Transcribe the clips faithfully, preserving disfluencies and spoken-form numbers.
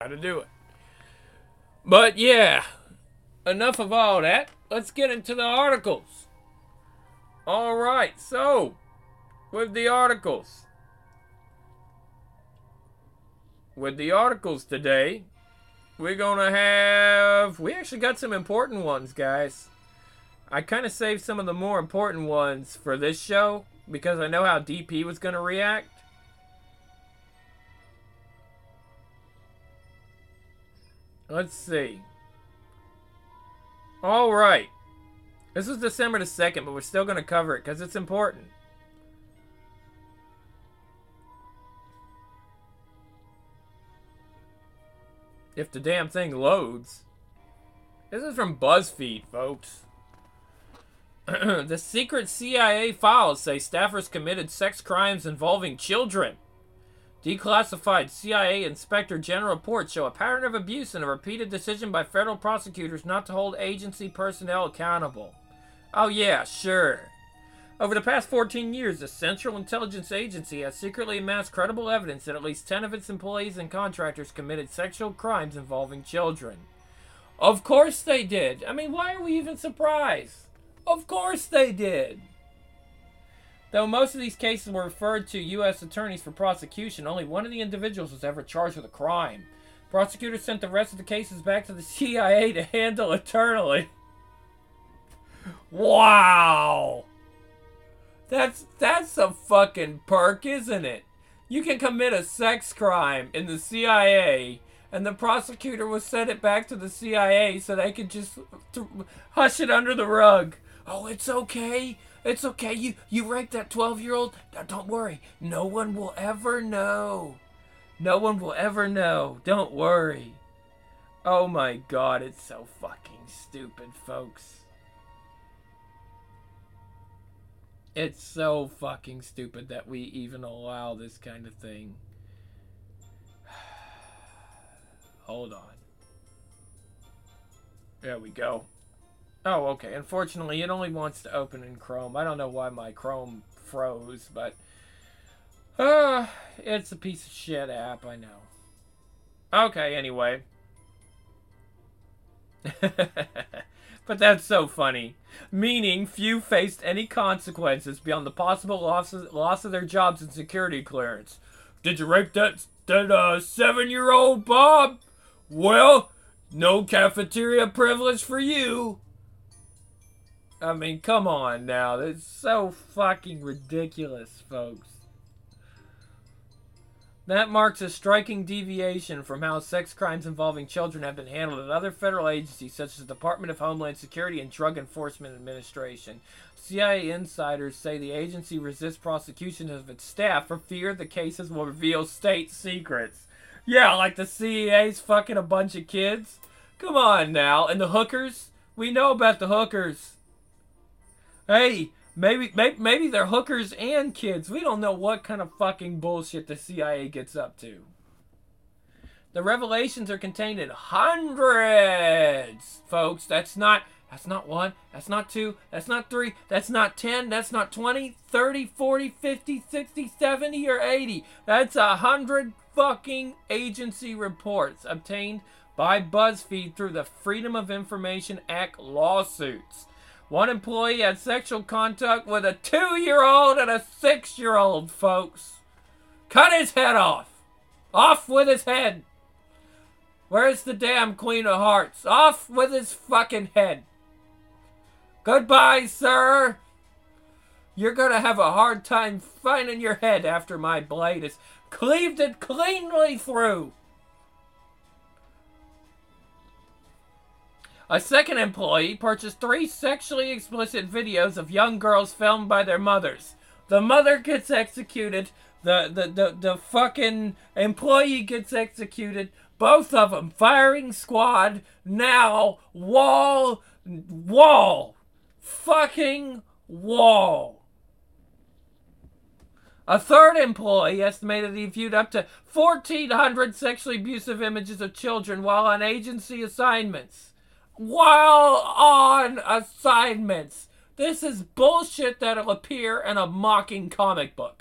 how to do it. But yeah, enough of all that. Let's get into the articles. All right, so with the articles, with the articles today, we're gonna have. We actually got some important ones, guys. I kind of saved some of the more important ones for this show because I know how D P was gonna react. Let's see. All right. This was December the second, but we're still going to cover it because it's important. If the damn thing loads. This is from BuzzFeed, folks. The secret C I A files say staffers committed sex crimes involving children. Declassified C I A Inspector General reports show a pattern of abuse and a repeated decision by federal prosecutors not to hold agency personnel accountable. Oh yeah, sure. Over the past fourteen years, the Central Intelligence Agency has secretly amassed credible evidence that at least ten of its employees and contractors committed sexual crimes involving children. Of course they did. I mean, why are we even surprised? Of course they did. Though most of these cases were referred to U S attorneys for prosecution, only one of the individuals was ever charged with a crime. Prosecutors sent the rest of the cases back to the C I A to handle eternally. Wow! That's that's a fucking perk, isn't it? You can commit a sex crime in the C I A, and the prosecutor will send it back to the C I A so they can just th- hush it under the rug. Oh, it's okay. It's okay, you, you raped that twelve-year-old? Now, don't worry, no one will ever know. No one will ever know. Don't worry. Oh my god, it's so fucking stupid, folks. It's so fucking stupid that we even allow this kind of thing. Hold on. There we go. Oh, okay. Unfortunately, it only wants to open in Chrome. I don't know why my Chrome froze, but... Uh, it's a piece of shit app, I know. Okay, anyway. But that's so funny. Meaning, few faced any consequences beyond the possible loss of, loss of their jobs and security clearance. Did you rape that, that uh, seven-year-old, Bob? Well, no cafeteria privilege for you. I mean, come on now. That's so fucking ridiculous, folks. That marks a striking deviation from how sex crimes involving children have been handled at other federal agencies such as the Department of Homeland Security and Drug Enforcement Administration. C I A insiders say the agency resists prosecution of its staff for fear the cases will reveal state secrets. Yeah, like the C I A's fucking a bunch of kids. Come on now. And the hookers? We know about the hookers. Hey, maybe, maybe maybe they're hookers and kids. We don't know what kind of fucking bullshit the C I A gets up to. The revelations are contained in hundreds, folks. That's not that's not one, that's not two, that's not three, that's not ten, that's not twenty, thirty, forty, fifty, sixty, seventy, or eighty. That's a hundred fucking agency reports obtained by BuzzFeed through the Freedom of Information Act lawsuits. One employee had sexual contact with a two-year-old and a six-year-old, folks. Cut his head off. Off with his head. Where's the damn Queen of Hearts? Off with his fucking head. Goodbye, sir. You're gonna have a hard time finding your head after my blade has cleaved it cleanly through. A second employee purchased three sexually explicit videos of young girls filmed by their mothers. The mother gets executed. The, the, the, the fucking employee gets executed. Both of them. Firing squad. Now. Wall. Wall. Fucking wall. A third employee estimated he viewed up to fourteen hundred sexually abusive images of children while on agency assignments. While on assignments. This is bullshit that'll appear in a mocking comic book.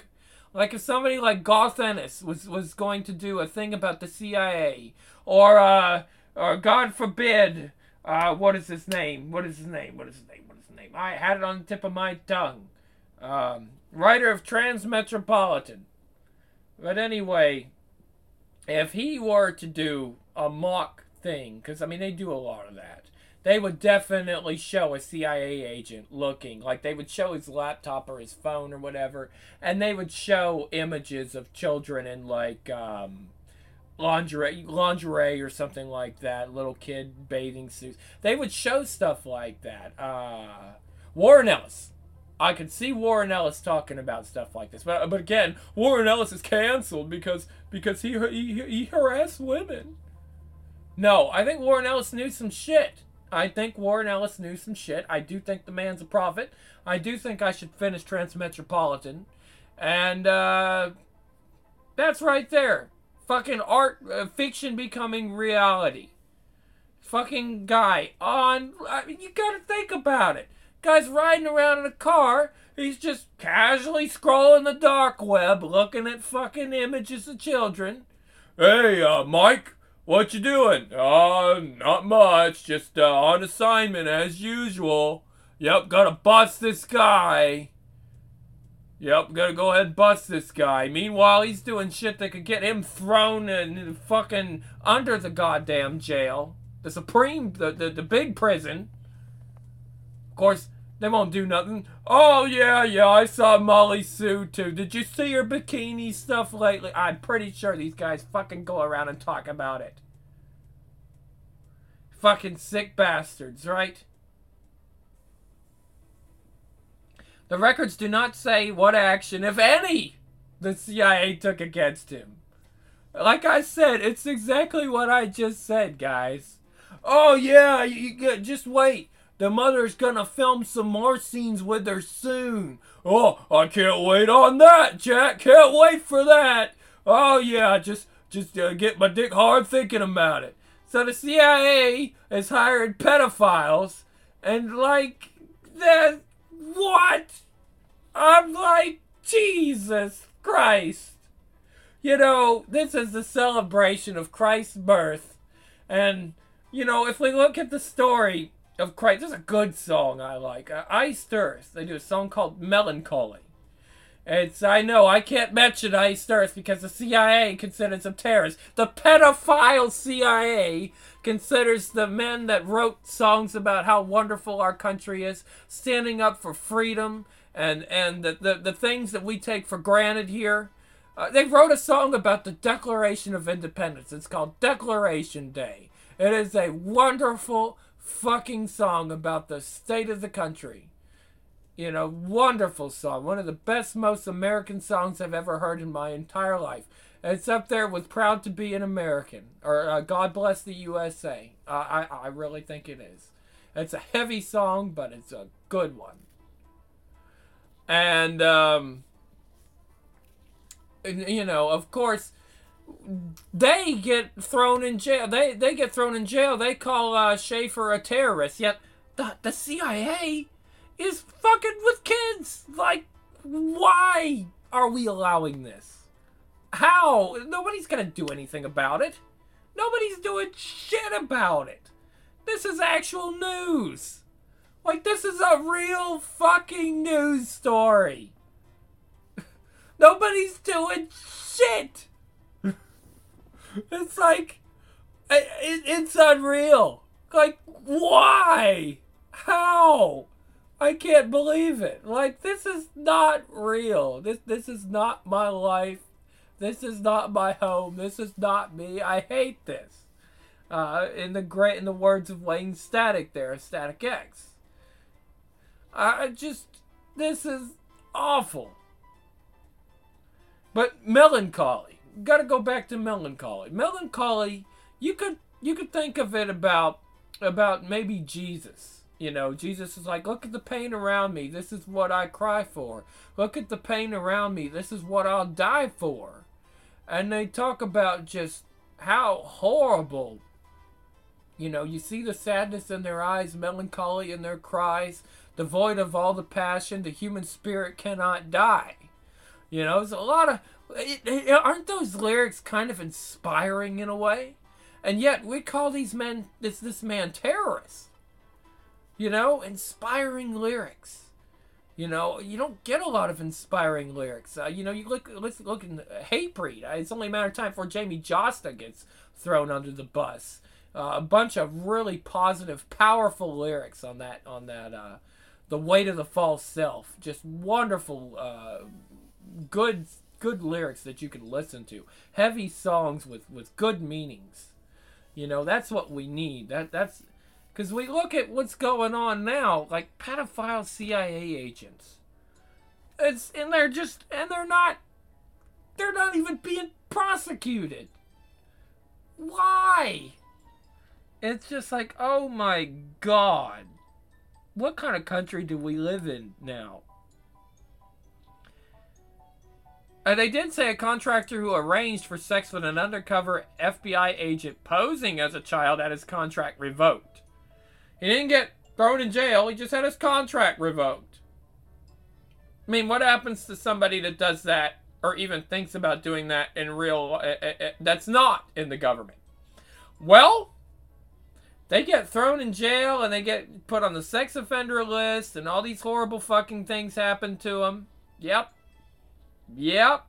Like if somebody like Garth Ennis was was going to do a thing about the C I A, or uh, or God forbid, uh, what is his name? What is his name? What is his name? What is his name? I had it on the tip of my tongue. Um, writer of Transmetropolitan. But anyway, if he were to do a mock thing, because I mean they do a lot of that, they would definitely show a C I A agent looking, like they would show his laptop or his phone or whatever, and they would show images of children in like um, lingerie, lingerie or something like that, little kid bathing suits. They would show stuff like that. Uh, Warren Ellis. I could see Warren Ellis talking about stuff like this, but but again, Warren Ellis is canceled because because he he he harassed women. No, I think Warren Ellis knew some shit. I think Warren Ellis knew some shit. I do think the man's a prophet. I do think I should finish Transmetropolitan, and uh, that's right there. Fucking art uh, fiction becoming reality. Fucking guy on. I mean, you gotta think about it. Guy's riding around in a car. He's just casually scrolling the dark web, looking at fucking images of children. Hey, uh, Mike, what you doing? Uh, not much. Just uh, on assignment as usual. Yep, gotta bust this guy. Yep, gotta go ahead and bust this guy. Meanwhile, he's doing shit that could get him thrown in fucking under the goddamn jail. The Supreme, the, the, the big prison. Of course, they won't do nothing. Oh, yeah, yeah, I saw Molly Sue, too. Did you see her bikini stuff lately? I'm pretty sure these guys fucking go around and talk about it. Fucking sick bastards, right? The records do not say what action, if any, the C I A took against him. Like I said, it's exactly what I just said, guys. Oh, yeah, you, you just wait. The mother's gonna film some more scenes with her soon. Oh, I can't wait on that, Jack. Can't wait for that. Oh, yeah, just just uh, get my dick hard thinking about it. So the C I A has hired pedophiles, and like, that, what? I'm like, Jesus Christ. You know, this is the celebration of Christ's birth. And, you know, if we look at the story of Christ, there's a good song I like. Uh, Iced Earth. They do a song called Melancholy. It's, I know, I can't mention Iced Earth because the C I A considers them terrorists. The pedophile C I A considers the men that wrote songs about how wonderful our country is, standing up for freedom and, and the, the, the things that we take for granted here. Uh, they wrote a song about the Declaration of Independence. It's called Declaration Day. It is a wonderful fucking song about the state of the country. You know, wonderful song. One of the best, most American songs I've ever heard in my entire life. It's up there with Proud to Be an American. Or uh, God Bless the U S A. Uh, I, I really think it is. It's a heavy song, but it's a good one. And, um... you know, of course, they get thrown in jail. They they get thrown in jail. They call uh, Schaefer a terrorist. Yet the the C I A is fucking with kids. Like, why are we allowing this? How? Nobody's gonna do anything about it. Nobody's doing shit about it. This is actual news. Like, this is a real fucking news story. Nobody's doing shit. It's like, it, it, it's unreal. Like, why? How? I can't believe it. Like, this is not real. This this is not my life. This is not my home. This is not me. I hate this. Uh, in the great, in the words of Wayne Static, there, Static X. I just, this is awful. But Melancholy. Gotta go back to Melancholy. Melancholy, you could you could think of it about about maybe Jesus. You know, Jesus is like, look at the pain around me. This is what I cry for. Look at the pain around me. This is what I'll die for. And they talk about just how horrible. You know, you see the sadness in their eyes, melancholy in their cries, devoid of all the passion. The human spirit cannot die. You know, there's a lot of... It, it, aren't those lyrics kind of inspiring in a way? And yet, we call these men, this, this man terrorists. You know, inspiring lyrics. You know, you don't get a lot of inspiring lyrics. Uh, you know, you look, let's look in Hatebreed. Uh, it's only a matter of time before Jamie Josta gets thrown under the bus. Uh, a bunch of really positive, powerful lyrics on that, on that, uh, The Weight of the False Self. Just wonderful, uh, good, good lyrics that you can listen to. Heavy songs with, with good meanings. You know, that's what we need. That, that's, because we look at what's going on now, like pedophile C I A agents. It's, and they're just, and they're not, they're not even being prosecuted. Why? It's just like, oh my God. What kind of country do we live in now? Uh, they did say a contractor who arranged for sex with an undercover F B I agent posing as a child had his contract revoked. He didn't get thrown in jail, he just had his contract revoked. I mean, what happens to somebody that does that, or even thinks about doing that in real, uh, uh, uh, that's not in the government? Well, they get thrown in jail, and they get put on the sex offender list, and all these horrible fucking things happen to them. Yep. Yep.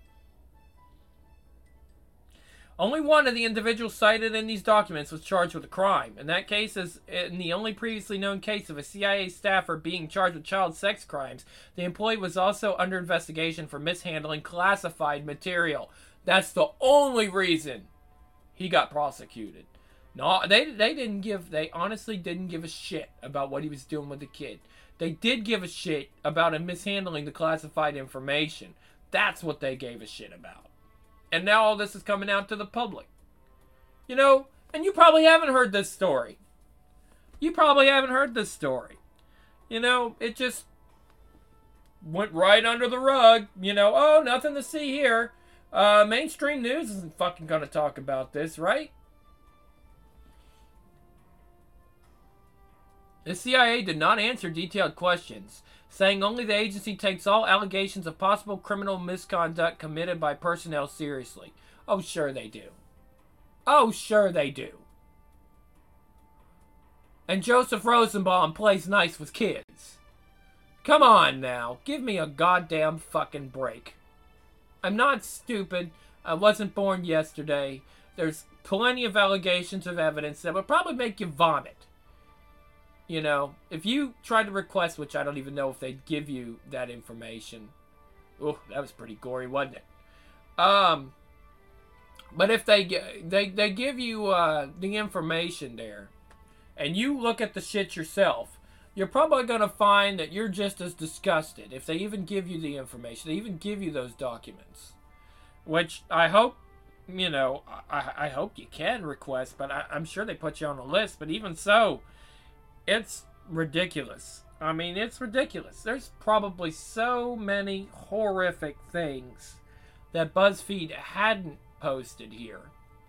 Only one of the individuals cited in these documents was charged with a crime. In that case, as in the only previously known case of a C I A staffer being charged with child sex crimes, the employee was also under investigation for mishandling classified material. That's the only reason he got prosecuted. No, they they didn't give, they honestly didn't give a shit about what he was doing with the kid. They did give a shit about him mishandling the classified information. That's what they gave a shit about. And now all this is coming out to the public. You know, and you probably haven't heard this story. You probably haven't heard this story. You know, it just went right under the rug. You know, oh, nothing to see here. Uh, mainstream news isn't fucking gonna talk about this, right? The C I A did not answer detailed questions, saying only the agency takes all allegations of possible criminal misconduct committed by personnel seriously. Oh, sure they do. Oh, sure they do. And Joseph Rosenbaum plays nice with kids. Come on now, give me a goddamn fucking break. I'm not stupid. I wasn't born yesterday. There's plenty of allegations of evidence that would probably make you vomit. You know, if you tried to request, which I don't even know if they'd give you that information. Oh, that was pretty gory, wasn't it? Um, but if they they they give you uh, the information there, and you look at the shit yourself, you're probably gonna find that you're just as disgusted. If they even give you the information, they even give you those documents, which I hope, you know, I I hope you can request, but I, I'm sure they put you on a list. But even so, it's ridiculous. I mean, it's ridiculous. There's probably so many horrific things that BuzzFeed hadn't posted here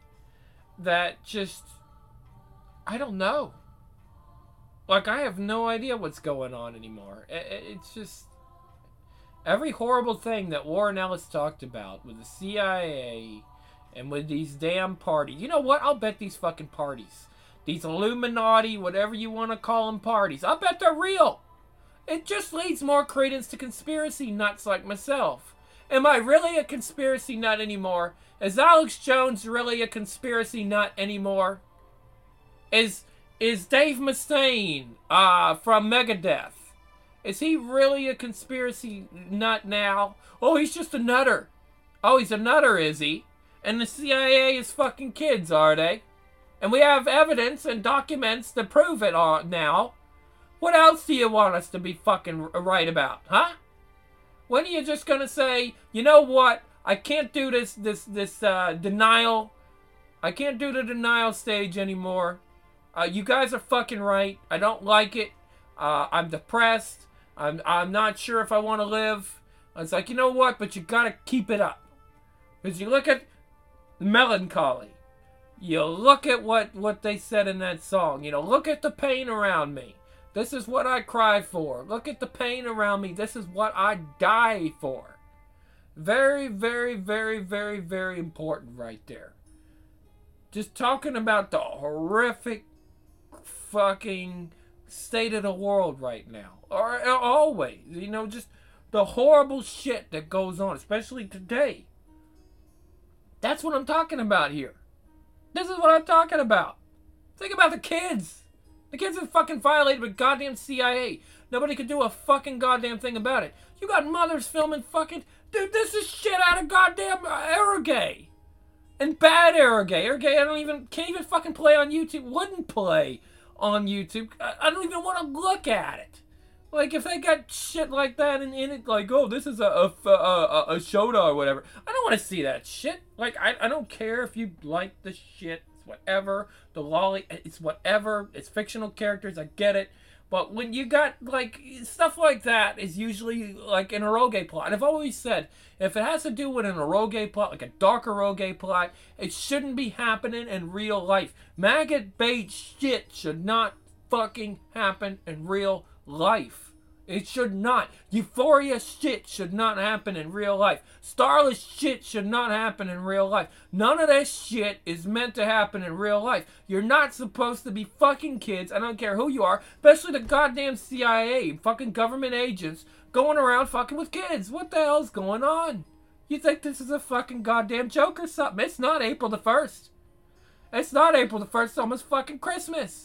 that just, I don't know. Like, I have no idea what's going on anymore. It's just, every horrible thing that Warren Ellis talked about with the C I A and with these damn parties. You know what? I'll bet these fucking parties, these Illuminati, whatever you want to call them, parties, I bet they're real. It just leads more credence to conspiracy nuts like myself. Am I really a conspiracy nut anymore? Is Alex Jones really a conspiracy nut anymore? Is is Dave Mustaine uh, from Megadeth, is he really a conspiracy nut now? Oh, he's just a nutter. Oh, he's a nutter, is he? And the C I A is fucking kids, are they? And we have evidence and documents to prove it all now. What else do you want us to be fucking right about, huh? When are you just gonna say, you know what? I can't do this, this, this uh, denial. I can't do the denial stage anymore. Uh, you guys are fucking right. I don't like it. Uh, I'm depressed. I'm, I'm not sure if I want to live. It's like, you know what? But you gotta keep it up. Because you look at melancholy. You look at what, what they said in that song. You know, look at the pain around me. This is what I cry for. Look at the pain around me. This is what I die for. Very, very, very, very, very important right there. Just talking about the horrific fucking state of the world right now. Or, or always. You know, just the horrible shit that goes on, especially today. That's what I'm talking about here. This is what I'm talking about. Think about the kids. The kids are fucking violated with goddamn C I A. Nobody could do a fucking goddamn thing about it. You got mothers filming fucking... Dude, this is shit out of goddamn Arrogay. And bad Arrogay. Arrogay, I don't even... Can't even fucking play on YouTube. Wouldn't play on YouTube. I, I don't even want to look at it. Like, if they got shit like that in, in it, like, oh, this is a, a, a, a Shoda or whatever. I don't want to see that shit. Like, I, I don't care if you like the shit. It's whatever. The lolly, it's whatever. It's fictional characters. I get it. But when you got, like, stuff like that is usually, like, an eroge plot. And I've always said, if it has to do with an eroge plot, like a dark eroge plot, it shouldn't be happening in real life. Maggot bait shit should not fucking happen in real life. It should not. Euphoria shit should not happen in real life. Starless shit should not happen in real life. None of this shit is meant to happen in real life. You're not supposed to be fucking kids. I don't care who you are. Especially the goddamn C I A. Fucking government agents going around fucking with kids. What the hell's going on? You think this is a fucking goddamn joke or something? It's not April the first. It's not April the first. It's almost fucking Christmas.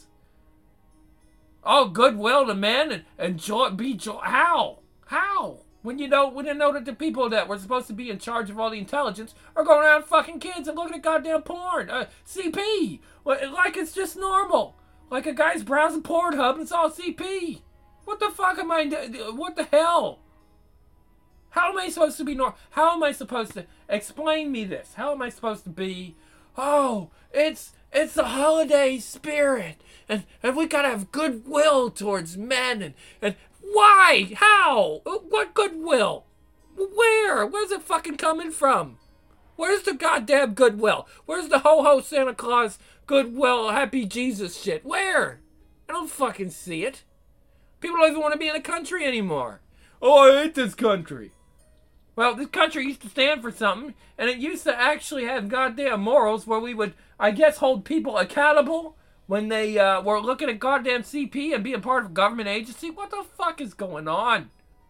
Oh, goodwill to men and, and joy, be joy. How? How? When you know, when you know that the people that were supposed to be in charge of all the intelligence are going around fucking kids and looking at goddamn porn. Uh, C P. Like it's just normal. Like a guy's browsing Pornhub and it's all C P. What the fuck am I doing? What the hell? How am I supposed to be normal? How am I supposed to explain me this? How am I supposed to be? Oh, it's it's the holiday spirit. And, and we gotta have goodwill towards men. And, and why? How? What goodwill? Where? Where's it fucking coming from? Where's the goddamn goodwill? Where's the ho-ho Santa Claus goodwill happy Jesus shit? Where? I don't fucking see it. People don't even want to be in the country anymore. Oh, I hate this country. Well, this country used to stand for something, and it used to actually have goddamn morals where we would, I guess, hold people accountable when they uh, were looking at goddamn C P and being part of a government agency. What the fuck is going on?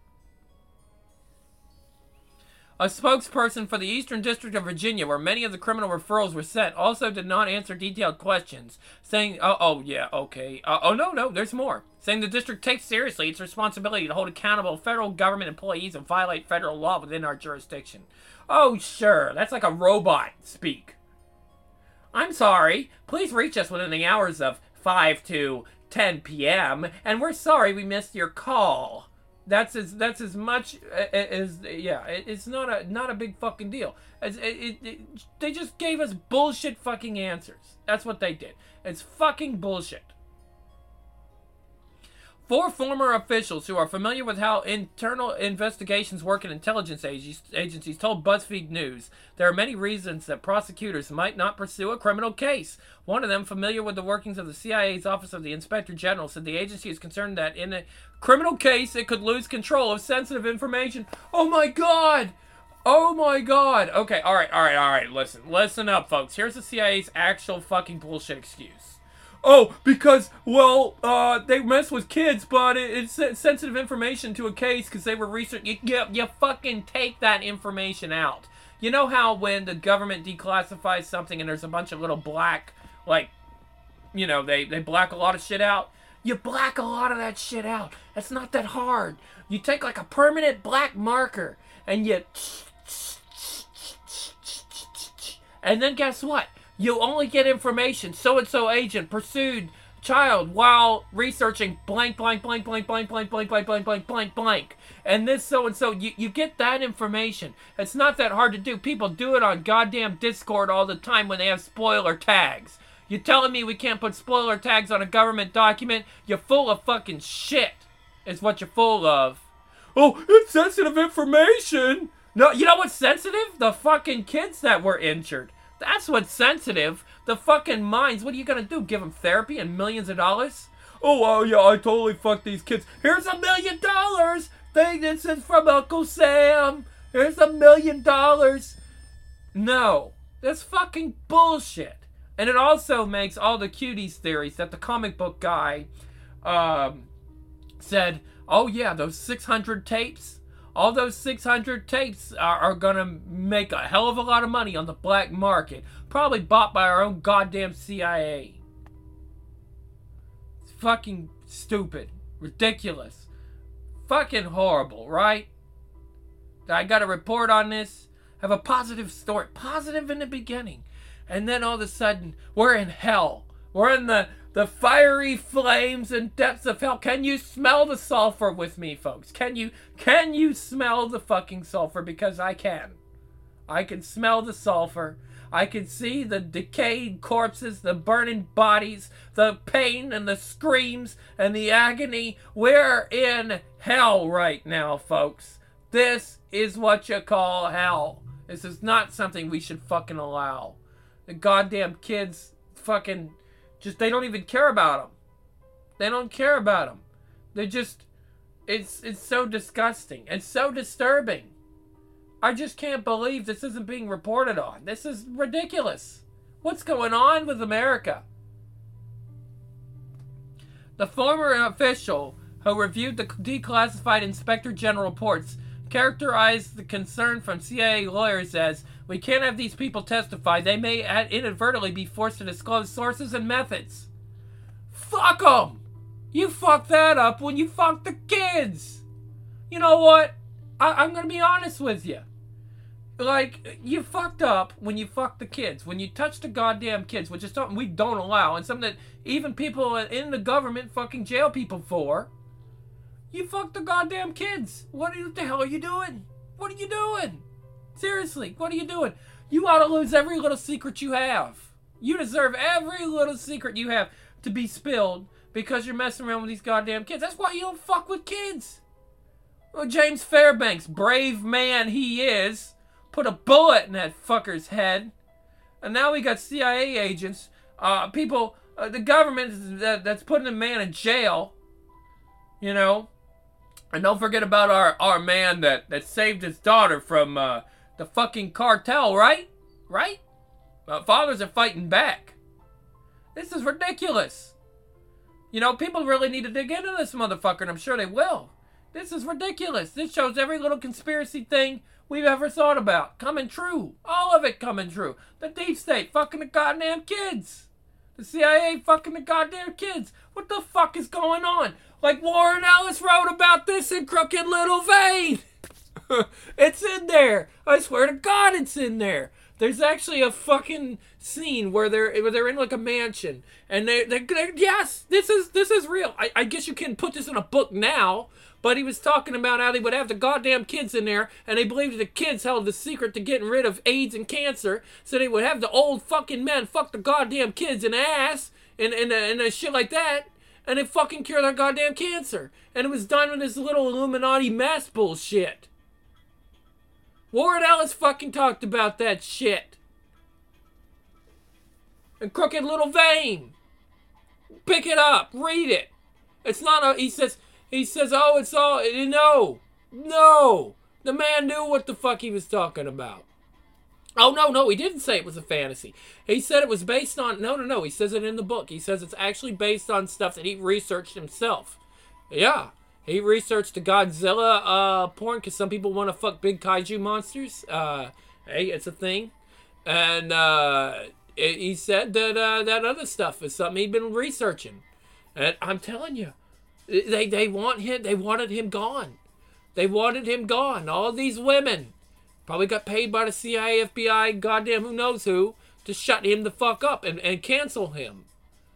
A spokesperson for the Eastern District of Virginia, where many of the criminal referrals were sent, also did not answer detailed questions, saying, oh, oh yeah, okay. Uh, oh, no, no, there's more. Saying the district takes seriously its responsibility to hold accountable federal government employees and violate federal law within our jurisdiction. Oh, sure, that's like a robot speak. I'm sorry. Please reach us within the hours of five to ten p m and we're sorry we missed your call. That's as that's as much as yeah. It's not a not a big fucking deal. It's, it, it, it, they just gave us bullshit fucking answers. That's what they did. It's fucking bullshit. Four former officials who are familiar with how internal investigations work in intelligence agencies told BuzzFeed News there are many reasons that prosecutors might not pursue a criminal case. One of them, familiar with the workings of the C I A's Office of the Inspector General, said the agency is concerned that in a criminal case it could lose control of sensitive information. Oh my god! Oh my god! Okay, alright, alright, alright, listen. Listen up, folks. Here's the C I A's actual fucking bullshit excuse. Oh, because, well, uh, they mess with kids, but it, it's sensitive information to a case because they were researching. You, you, you fucking take that information out. You know how when the government declassifies something and there's a bunch of little black, like, you know, they, they black a lot of shit out? You black a lot of that shit out. It's not that hard. You take, like, a permanent black marker and you... And then guess what? You only get information. So-and-so agent pursued child while researching blank, blank, blank, blank, blank, blank, blank, blank, blank, blank, blank, blank. And this so-and-so, you, you get that information. It's not that hard to do. People do it on goddamn Discord all the time when they have spoiler tags. You telling me we can't put spoiler tags on a government document? You're full of fucking shit, is what you're full of. Oh, it's sensitive information. No, you know what's sensitive? The fucking kids that were injured. That's what's sensitive. The fucking minds. What are you gonna do? Give them therapy and millions of dollars? Oh, oh yeah, I totally fucked these kids. Here's a million dollars. They, this is from Uncle Sam. Here's a million dollars. No. That's fucking bullshit. And it also makes all the cuties theories that the comic book guy um, said, oh yeah, those six hundred tapes, all those six hundred tapes are, are gonna make a hell of a lot of money on the black market. Probably bought by our own goddamn C I A. It's fucking stupid. Ridiculous. Fucking horrible, right? I got a report on this. Have a positive story. Positive in the beginning. And then all of a sudden, we're in hell. We're in the, the fiery flames and depths of hell. Can you smell the sulfur with me, folks? Can you, can you smell the fucking sulfur? Because I can. I can smell the sulfur. I can see the decayed corpses, the burning bodies, the pain and the screams and the agony. We're in hell right now, folks. This is what you call hell. This is not something we should fucking allow. The goddamn kids fucking just, they don't even care about them. They don't care about them. They're just, it's, it's so disgusting and so disturbing. I just can't believe this isn't being reported on. This is ridiculous. What's going on with America? The former official who reviewed the declassified Inspector General reports characterized the concern from C I A lawyers as, we can't have these people testify. They may inadvertently be forced to disclose sources and methods. Fuck them! You fucked that up when you fucked the kids! You know what? I- I'm gonna be honest with you. Like, you fucked up when you fucked the kids. When you touched the goddamn kids, which is something we don't allow, and something that even people in the government fucking jail people for. You fucked the goddamn kids. What the hell are you doing? What are you doing? Seriously, what are you doing? You ought to lose every little secret you have. You deserve every little secret you have to be spilled because you're messing around with these goddamn kids. That's why you don't fuck with kids. Well, James Fairbanks, brave man he is, put a bullet in that fucker's head. And now we got C I A agents, uh, people, uh, the government that, that's putting a man in jail, you know. And don't forget about our, our man that, that saved his daughter from uh, the fucking cartel, right? Right? Uh, fathers are fighting back. This is ridiculous. You know, people really need to dig into this motherfucker, and I'm sure they will. This is ridiculous. This shows every little conspiracy thing we've ever thought about coming true. All of it coming true. The deep state fucking the goddamn kids. The C I A fucking the goddamn kids. What the fuck is going on? Like Warren Ellis wrote about this in Crooked Little Vein. It's in there. I swear to God it's in there. There's actually a fucking scene where they're where they're in like a mansion. And they they yes, this is this is real. I, I guess you can put this in a book now. But he was talking about how they would have the goddamn kids in there, and they believed the kids held the secret to getting rid of AIDS and cancer, so they would have the old fucking men fuck the goddamn kids in the ass, and, and, and, and shit like that, and they fucking cure their goddamn cancer. And it was done with this little Illuminati mass bullshit. Warren Ellis fucking talked about that shit. And Crooked Little Vein. Pick it up, read it. It's not a, he says... He says, oh, it's all, no, no. The man knew what the fuck he was talking about. Oh, no, no, he didn't say it was a fantasy. He said it was based on, no, no, no, he says it in the book. He says it's actually based on stuff that he researched himself. Yeah, he researched the Godzilla uh, porn, because some people want to fuck big kaiju monsters. Uh, hey, it's a thing. And uh, it, he said that uh, that other stuff is something he'd been researching. And I'm telling you, They they want him. They wanted him gone. They wanted him gone. All these women probably got paid by the C I A, F B I, goddamn who knows who, to shut him the fuck up and, and cancel him.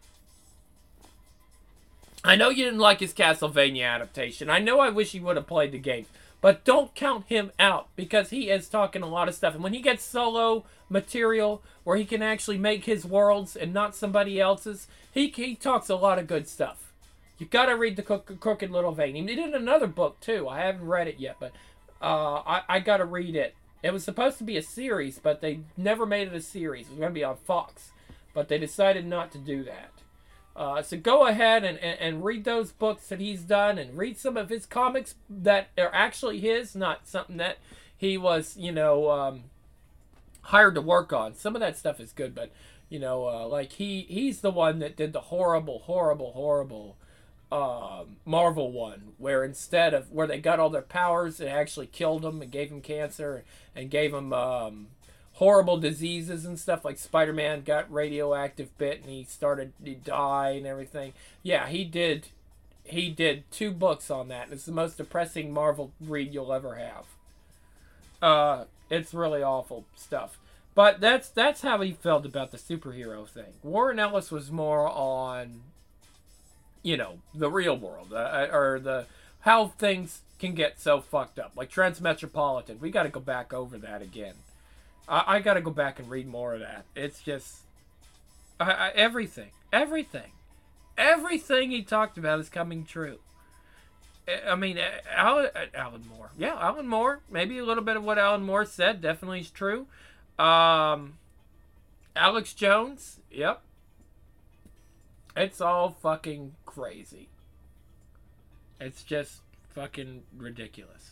I know you didn't like his Castlevania adaptation. I know I wish he would have played the game. But don't count him out, because he is talking a lot of stuff. And when he gets solo material where he can actually make his worlds and not somebody else's, he, he talks a lot of good stuff. You gotta read the Crooked Little Vein. He did another book too. I haven't read it yet, but uh, I, I gotta read it. It was supposed to be a series, but they never made it a series. It was gonna be on Fox, but they decided not to do that. Uh, so go ahead and, and, and read those books that he's done, and read some of his comics that are actually his, not something that he was, you know, um, hired to work on. Some of that stuff is good, but you know, uh, like he he's the one that did the horrible, horrible, horrible uh, Marvel one, where instead of where they got all their powers, it actually killed them and gave them cancer and gave them um, horrible diseases and stuff. Like Spider-Man got radioactive bit and he started to die and everything. Yeah, he did. He did two books on that. It's the most depressing Marvel read you'll ever have. Uh, it's really awful stuff. But that's that's how he felt about the superhero thing. Warren Ellis was more on, you know, the real world, uh, or the how things can get so fucked up, like Transmetropolitan. We got to go back over that again. I, I got to go back and read more of that. It's just I, I, everything, everything, everything he talked about is coming true. I mean, Alan, Alan Moore. Yeah, Alan Moore. Maybe a little bit of what Alan Moore said definitely is true. Um, Alex Jones. Yep. It's all fucking crazy. It's just fucking ridiculous.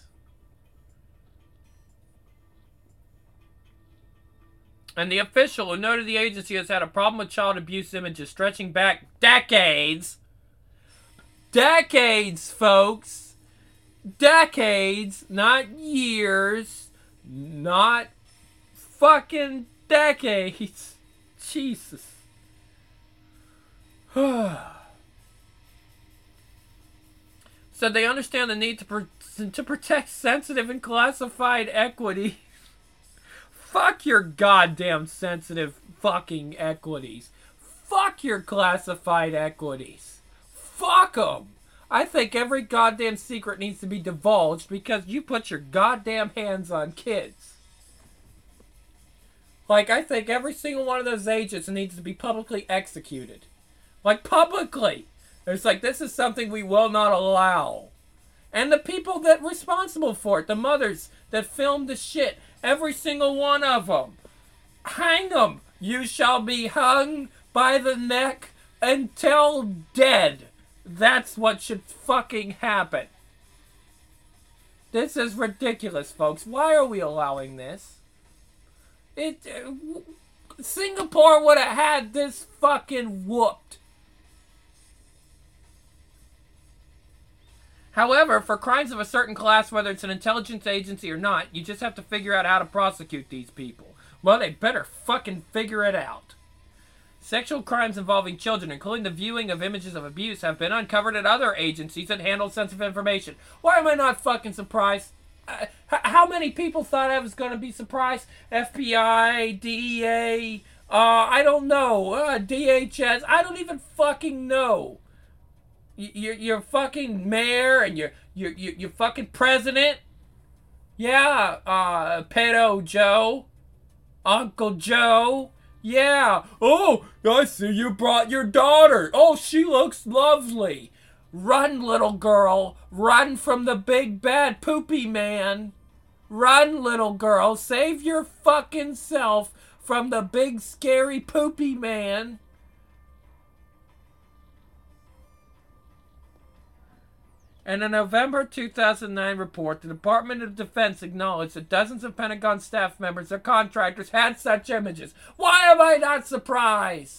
And the official who noted the agency has had a problem with child abuse images stretching back decades. Decades, folks. Decades, not years. Not fucking decades. Jesus. So they understand the need to pro- to protect sensitive and classified equity. Fuck your goddamn sensitive fucking equities. Fuck your classified equities. Fuck them. I think every goddamn secret needs to be divulged because you put your goddamn hands on kids. Like, I think every single one of those agents needs to be publicly executed. Like, publicly. It's like, this is something we will not allow. And the people that are responsible for it, the mothers that filmed the shit, every single one of them. Hang them. You shall be hung by the neck until dead. That's what should fucking happen. This is ridiculous, folks. Why are we allowing this? It uh, Singapore would have had this fucking whooped. However, for crimes of a certain class, whether it's an intelligence agency or not, you just have to figure out how to prosecute these people. Well, they better fucking figure it out. Sexual crimes involving children, including the viewing of images of abuse, have been uncovered at other agencies that handle sensitive information. Why am I not fucking surprised? Uh, h- how many people thought I was going to be surprised? F B I, D E A, uh, I don't know, uh, D H S, I don't even fucking know. You're, you're fucking mayor and you're, you're, you're, you're fucking president. Yeah, uh, Pedo Joe. Uncle Joe. Yeah. Oh, I see you brought your daughter. Oh, she looks lovely. Run, little girl. Run from the big bad poopy man. Run, little girl. Save your fucking self from the big scary poopy man. In a November two thousand nine report, the Department of Defense acknowledged that dozens of Pentagon staff members or contractors had such images. Why am I not surprised?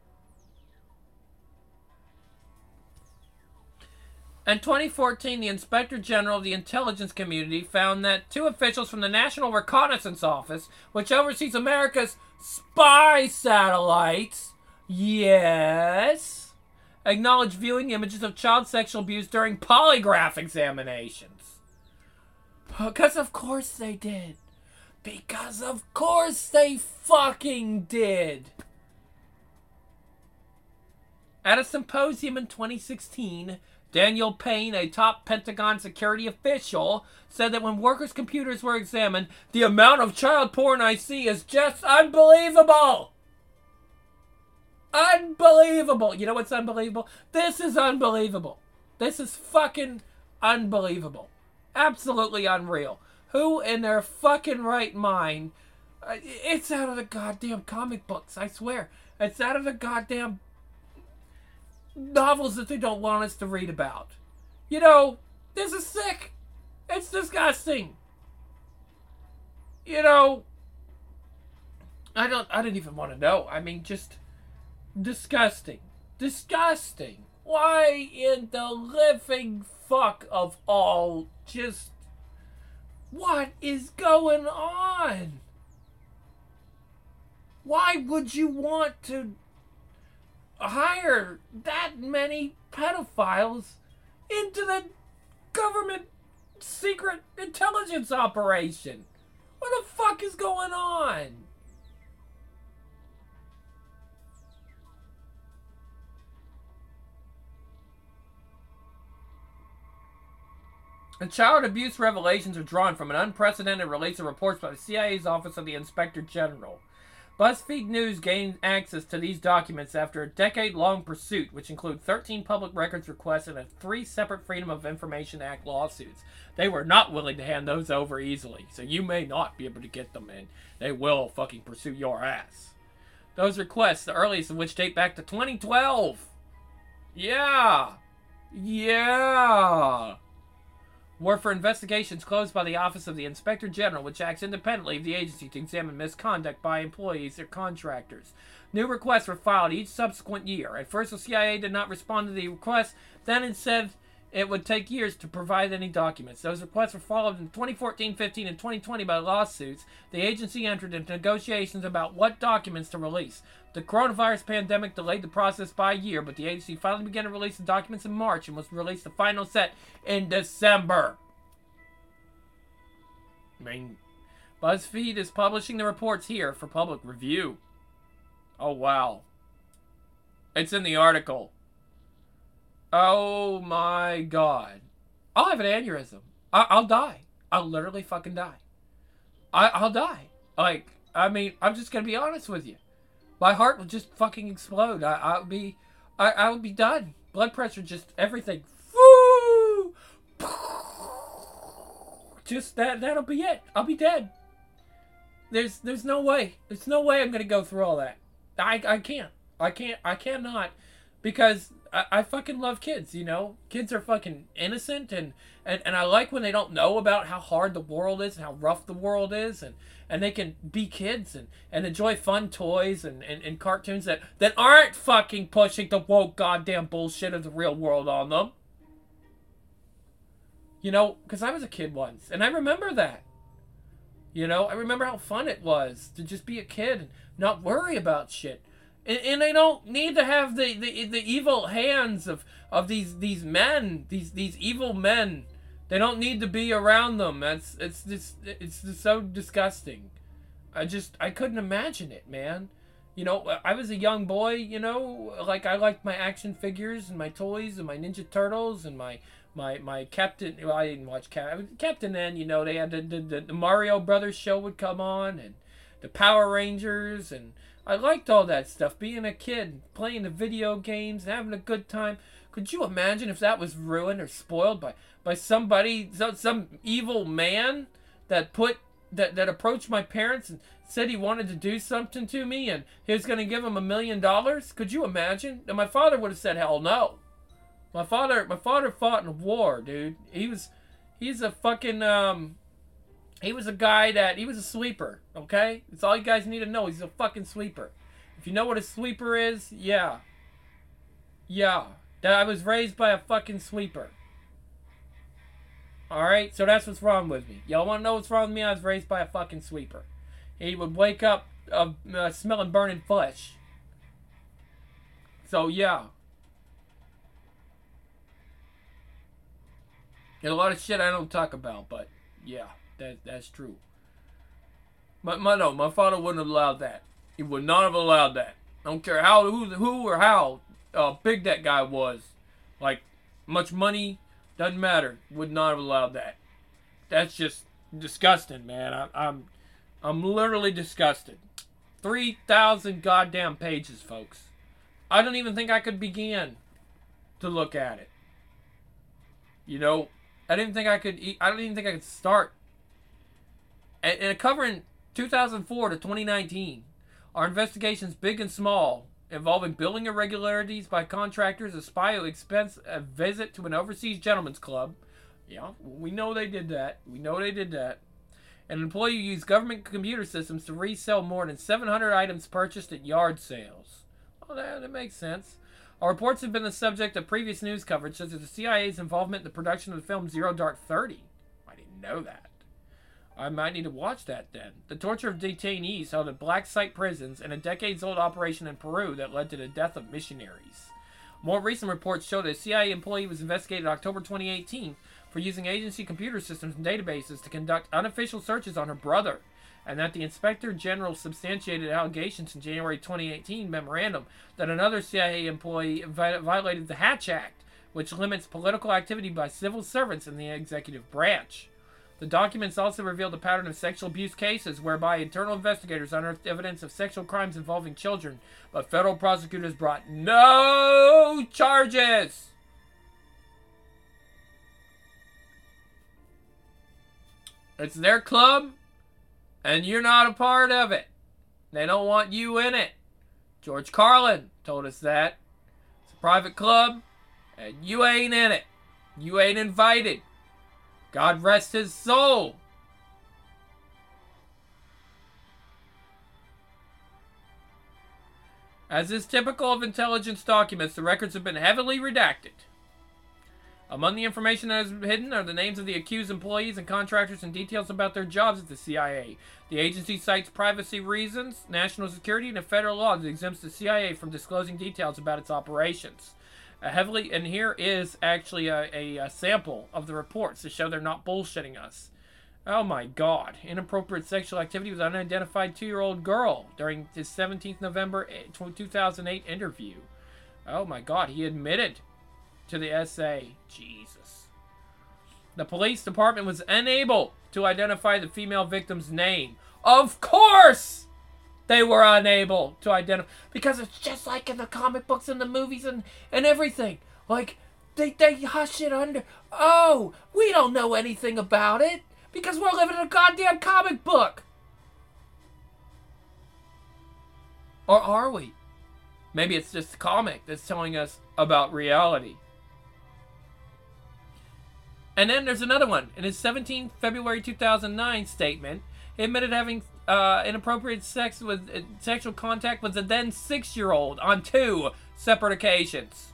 In twenty fourteen, the Inspector General of the Intelligence Community found that two officials from the National Reconnaissance Office, which oversees America's spy satellites, yes, acknowledged viewing images of child sexual abuse during polygraph examinations. Because of course they did. Because of course they fucking did. At a symposium in twenty sixteen, Daniel Payne, a top Pentagon security official, said that when workers' computers were examined, the amount of child porn I see is just unbelievable. Unbelievable. You know what's unbelievable? This is unbelievable. This is fucking unbelievable. Absolutely unreal. Who in their fucking right mind... Uh, it's out of the goddamn comic books, I swear. It's out of the goddamn novels that they don't want us to read about. You know, this is sick. It's disgusting. you know, I don't, I didn't even want to know. I mean, just disgusting. Disgusting. Why in the living fuck of all, just, what is going on? Why would you want to hire that many pedophiles into the government secret intelligence operation? What the fuck is going on? The child abuse revelations are drawn from an unprecedented release of reports by the C I A's Office of the Inspector General. BuzzFeed News gained access to these documents after a decade-long pursuit, which included thirteen public records requests and three separate Freedom of Information Act lawsuits. They were not willing to hand those over easily, so you may not be able to get them in. They will fucking pursue your ass. Those requests, the earliest of which date back to twenty twelve. Yeah. Yeah. Were for investigations closed by the Office of the Inspector General, which acts independently of the agency to examine misconduct by employees or contractors. New requests were filed each subsequent year. At first, the C I A did not respond to the requests, then it said it would take years to provide any documents. Those requests were followed in twenty fourteen, fifteen, and twenty twenty by lawsuits. The agency entered into negotiations about what documents to release. The coronavirus pandemic delayed the process by a year, but the agency finally began to release the documents in March and was released the final set in December. I mean, BuzzFeed is publishing the reports here for public review. Oh, wow. It's in the article. Oh, my God. I'll have an aneurysm. I- I'll die. I'll literally fucking die. I- I'll die. Like, I mean, I'm just going to be honest with you. My heart will just fucking explode. I, I'll be, I, I will be done. Blood pressure, just everything. Woo! Just that, that'll be it. I'll be dead. There's, there's no way. There's no way I'm gonna go through all that. I, I can't. I can't. I cannot, because I, I fucking love kids. You know, kids are fucking innocent, and, and and I like when they don't know about how hard the world is and how rough the world is, and. And they can be kids and, and enjoy fun toys and, and, and cartoons that, that aren't fucking pushing the woke goddamn bullshit of the real world on them. You know, because I was a kid once, and I remember that. You know, I remember how fun it was to just be a kid and not worry about shit. And, and they don't need to have the, the, the evil hands of, of these, these men, these, these evil men. They don't need to be around them. That's it's just it's just so disgusting. I just I couldn't imagine it, man. You know, I was a young boy. You know, like I liked my action figures and my toys and my Ninja Turtles and my my my Captain. Well, I didn't watch Cap, Captain N. You know, they had the, the the Mario Brothers show would come on, and the Power Rangers, and I liked all that stuff. Being a kid, playing the video games, and having a good time. Could you imagine if that was ruined or spoiled by by somebody, some evil man that put that that approached my parents and said he wanted to do something to me and he was going to give him a million dollars? Could you imagine? And my father would have said, "Hell no." My father, my father fought in a war, dude. He was, he's a fucking um, he was a guy that he was a sweeper. Okay, that's all you guys need to know. He's a fucking sweeper. If you know what a sweeper is, yeah, yeah. That I was raised by a fucking sweeper. Alright, so that's what's wrong with me. Y'all want to know what's wrong with me? I was raised by a fucking sweeper. He would wake up uh, uh, smelling burning flesh. So, yeah. There's a lot of shit I don't talk about, but yeah, that that's true. But my, no, my father wouldn't have allowed that. He would not have allowed that. I don't care how, who, who or how uh, big that guy was. Like, much money, doesn't matter. Would not have allowed that. That's just disgusting, man. I, I'm, I'm literally disgusted. three thousand goddamn pages, folks. I don't even think I could begin to look at it. You know, I didn't think I could, I don't even think I could start. And, and covering two thousand four to twenty nineteen, our investigations, big and small, involving billing irregularities by contractors, a spy who expensed a visit to an overseas gentleman's club. Yeah, we know they did that. We know they did that. An employee used government computer systems to resell more than seven hundred items purchased at yard sales. Well, that, that makes sense. Our reports have been the subject of previous news coverage, such as the C I A's involvement in the production of the film Zero Dark Thirty. I didn't know that. I might need to watch that then. The torture of detainees held at black site prisons and a decades-old operation in Peru that led to the death of missionaries. More recent reports show that a C I A employee was investigated in October twenty eighteen for using agency computer systems and databases to conduct unofficial searches on her brother, and that the Inspector General substantiated allegations in January twenty eighteen memorandum that another C I A employee violated the Hatch Act, which limits political activity by civil servants in the executive branch. The documents also revealed a pattern of sexual abuse cases whereby internal investigators unearthed evidence of sexual crimes involving children, but federal prosecutors brought no charges. It's their club, and you're not a part of it. They don't want you in it. George Carlin told us that. It's a private club, and you ain't in it. You ain't invited. God rest his soul. As is typical of intelligence documents, the records have been heavily redacted. Among the information that is hidden are the names of the accused employees and contractors and details about their jobs at the C I A. The agency cites privacy reasons, national security, and a federal law that exempts the C I A from disclosing details about its operations. A heavily, and here is actually a, a, a sample of the reports to show they're not bullshitting us. Oh my God. Inappropriate sexual activity with an unidentified two-year-old girl during his seventeenth November two thousand eight interview. Oh my God. He admitted to the S A. Jesus. The police department was unable to identify the female victim's name. Of course! They were unable to identify, because it's just like in the comic books and the movies and, and everything. Like, they, they hush it under. Oh, we don't know anything about it because we're living in a goddamn comic book. Or are we? Maybe it's just a comic that's telling us about reality. And then there's another one. In his seventeenth February two thousand nine statement, he admitted having uh, inappropriate sex with uh, sexual contact with a then six-year-old on two separate occasions.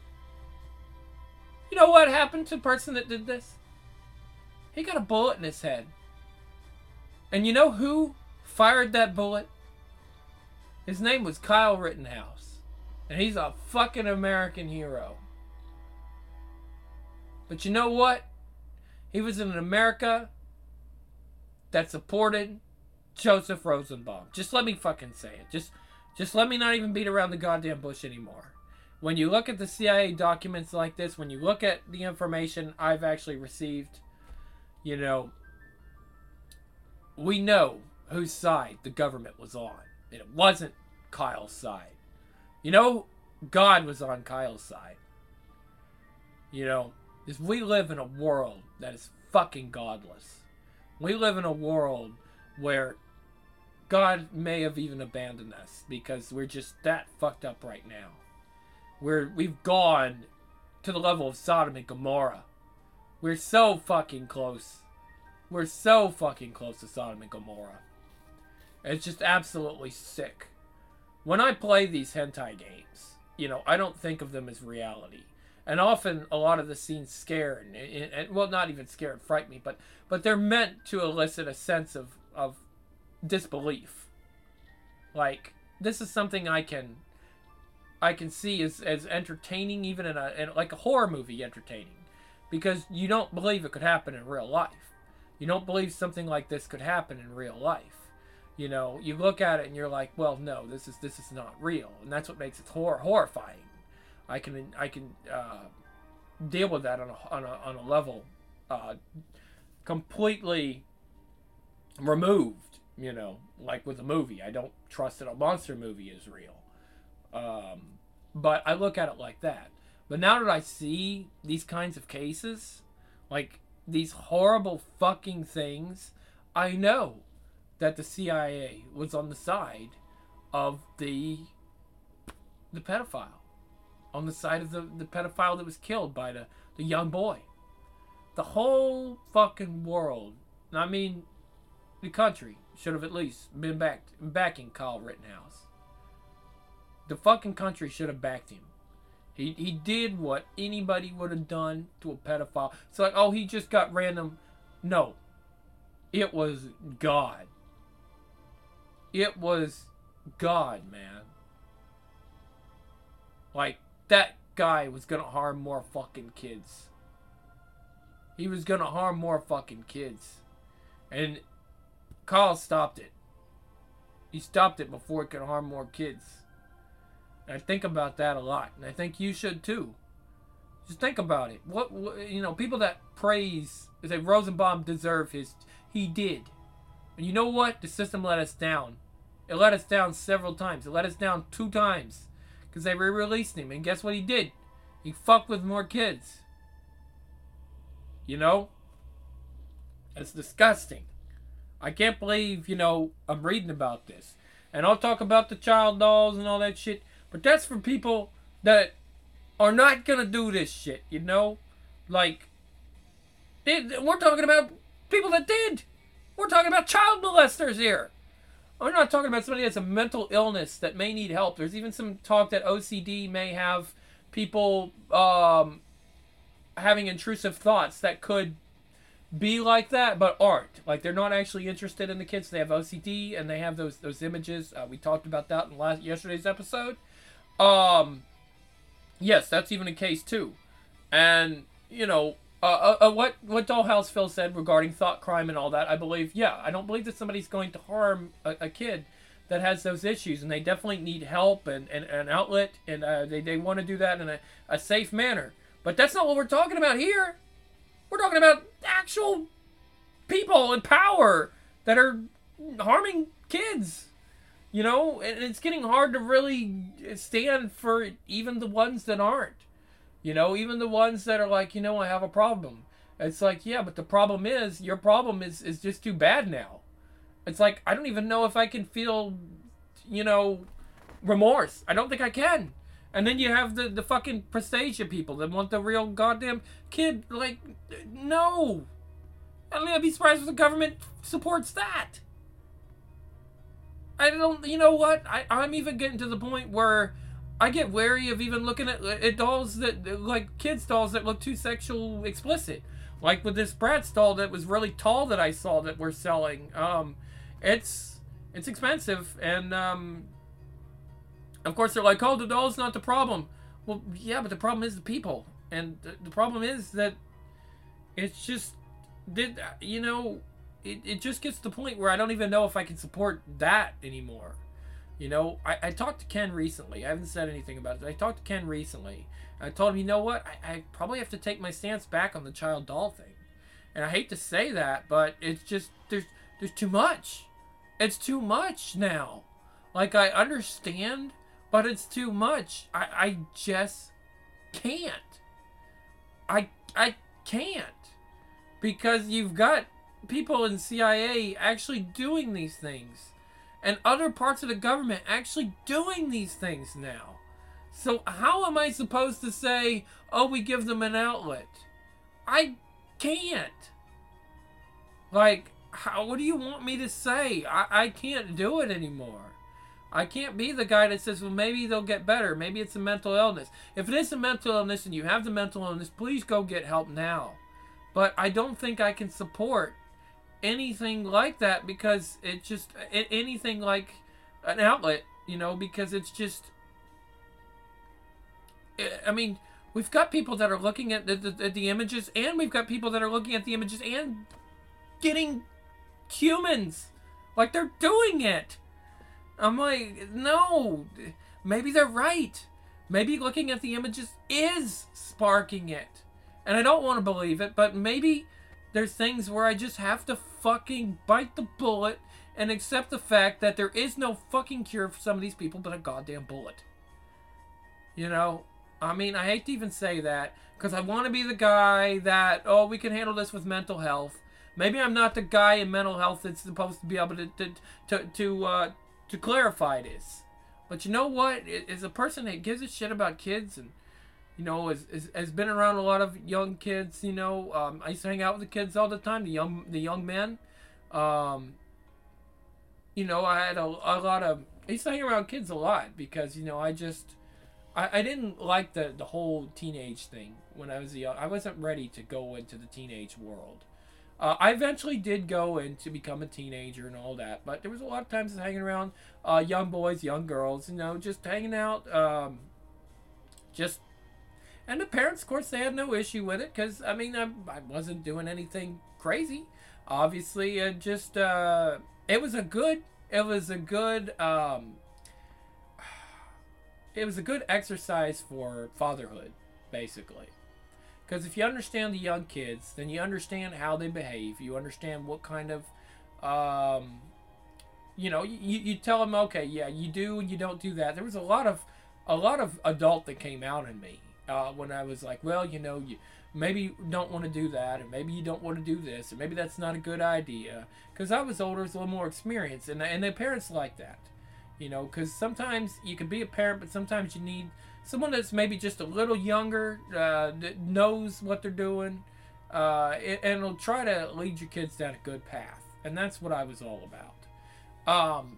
You know what happened to the person that did this? He got a bullet in his head. And you know who fired that bullet? His name was Kyle Rittenhouse. And he's a fucking American hero. But you know what? He was in an America that supported Joseph Rosenbaum. Just let me fucking say it. Just, just let me not even beat around the goddamn bush anymore. When you look at the C I A documents like this, when you look at the information I've actually received, you know, we know whose side the government was on. And it wasn't Kyle's side. You know, God was on Kyle's side. You know, is we live in a world that is fucking godless. We live in a world where God may have even abandoned us because we're just that fucked up right now. We're, we've gone to the level of Sodom and Gomorrah. We're so fucking close. We're so fucking close to Sodom and Gomorrah. It's just absolutely sick. When I play these hentai games, you know, I don't think of them as reality. And often, a lot of the scenes scare, and, and, and well, not even scare and frighten me, but but they're meant to elicit a sense of, of disbelief. Like, this is something I can I can see as, as entertaining, even in a in like a horror movie entertaining, because you don't believe it could happen in real life. You don't believe something like this could happen in real life. You know, you look at it and you're like, well, no, this is this is not real, and that's what makes it hor- horrifying. I can I can uh, deal with that on a on a on a level uh, completely removed. You know, like with a movie, I don't trust that a monster movie is real. Um, but I look at it like that. But now that I see these kinds of cases, like these horrible fucking things, I know that the C I A was on the side of the the pedophile. On the side of the, the pedophile that was killed by the, the young boy. The whole fucking world. I mean, the country should have at least been back, backing Kyle Rittenhouse. The fucking country should have backed him. He he did what anybody would have done to a pedophile. It's like, oh, he just got random. No. It was God. It was God, man. Like, that guy was gonna harm more fucking kids. He was gonna harm more fucking kids. And Kyle stopped it. He stopped it before it could harm more kids. And I think about that a lot. And I think you should too. Just think about it. What, what you know, people that praise, say Rosenbaum deserved his, he did. And you know what? The system let us down. It let us down several times. It let us down two times. Because they re-released him. And guess what he did? He fucked with more kids. You know? It's disgusting. I can't believe, you know, I'm reading about this. And I'll talk about the child dolls and all that shit. But that's for people that are not going to do this shit, you know? Like, they, we're talking about people that did. We're talking about child molesters here. I'm not talking about somebody that's a mental illness that may need help. There's even some talk that O C D may have people um, having intrusive thoughts that could be like that, but aren't. Like, they're not actually interested in the kids. They have O C D, and they have those those images. Uh, we talked about that in last yesterday's episode. Um, yes, that's even a case, too. And, you know, uh, uh, what, what Dollhouse Phil said regarding thought crime and all that, I believe, yeah, I don't believe that somebody's going to harm a, a kid that has those issues, and they definitely need help and, and, and an outlet, and uh, they, they want to do that in a, a safe manner. But that's not what we're talking about here. We're talking about actual people in power that are harming kids. You know, and it's getting hard to really stand for even the ones that aren't. You know, even the ones that are like, you know, I have a problem. It's like, yeah, but the problem is, your problem is, is just too bad now. It's like, I don't even know if I can feel, you know, remorse. I don't think I can. And then you have the, the fucking Prestasia people that want the real goddamn kid. Like, no. I mean, I'd be surprised if the government supports that. I don't, you know what? I, I'm even getting to the point where I get wary of even looking at, at dolls that, like kids dolls that look too sexual explicit. Like with this Bratz doll that was really tall that I saw that we're selling. Um, it's, it's expensive. And, um, of course they're like, oh, the doll's not the problem. Well, yeah, but the problem is the people. And the, the problem is that it's just, did you know, It, it just gets to the point where I don't even know if I can support that anymore. You know, I, I talked to Ken recently. I haven't said anything about it. I talked to Ken recently. I told him, you know what? I, I probably have to take my stance back on the child doll thing. And I hate to say that, but it's just, there's there's too much. It's too much now. Like, I understand, but it's too much. I, I just can't. I, I can't. Because you've got people in C I A actually doing these things, and other parts of the government actually doing these things now. So how am I supposed to say, oh, we give them an outlet? I can't. Like, how, what do you want me to say? I, I can't do it anymore. I can't be the guy that says, well, maybe they'll get better. Maybe it's a mental illness. If it is a mental illness and you have the mental illness, please go get help now. But I don't think I can support anything like that, because it just, anything like an outlet, you know, because it's just, I mean, we've got people that are looking at the, the, at the images, and we've got people that are looking at the images and getting humans, like they're doing it. I'm like, no, maybe they're right. Maybe looking at the images is sparking it. And I don't want to believe it, but maybe there's things where I just have to fucking bite the bullet and accept the fact that there is no fucking cure for some of these people but a goddamn bullet. You know? I mean, I hate to even say that, because I want to be the guy that, oh, we can handle this with mental health. Maybe I'm not the guy in mental health that's supposed to be able to to to to, uh, to clarify this. But you know what? As a person that gives a shit about kids and, you know, has, has, has been around a lot of young kids, you know, um, I used to hang out with the kids all the time, the young the young men. Um, you know, I had a, a lot of, I used to hang around kids a lot because, you know, I just, I, I didn't like the, the whole teenage thing when I was young. I wasn't ready to go into the teenage world. Uh, I eventually did go in to become a teenager and all that, but there was a lot of times hanging around uh, young boys, young girls, you know, just hanging out, um, just, and the parents, of course, they had no issue with it because, I mean, I, I wasn't doing anything crazy. Obviously, it just, uh, it was a good, it was a good, um, it was a good exercise for fatherhood, basically. Because if you understand the young kids, then you understand how they behave. You understand what kind of, um, you know, you, you tell them, okay, yeah, you do and you don't do that. There was a lot of, a lot of adult that came out in me uh, when I was like, well, you know, you maybe you don't want to do that, and maybe you don't want to do this, and maybe that's not a good idea. Because I was older, was a little more experienced, and and the parents like that, you know, because sometimes you can be a parent, but sometimes you need someone that's maybe just a little younger, uh, that knows what they're doing, uh, and will try to lead your kids down a good path. And that's what I was all about. Um,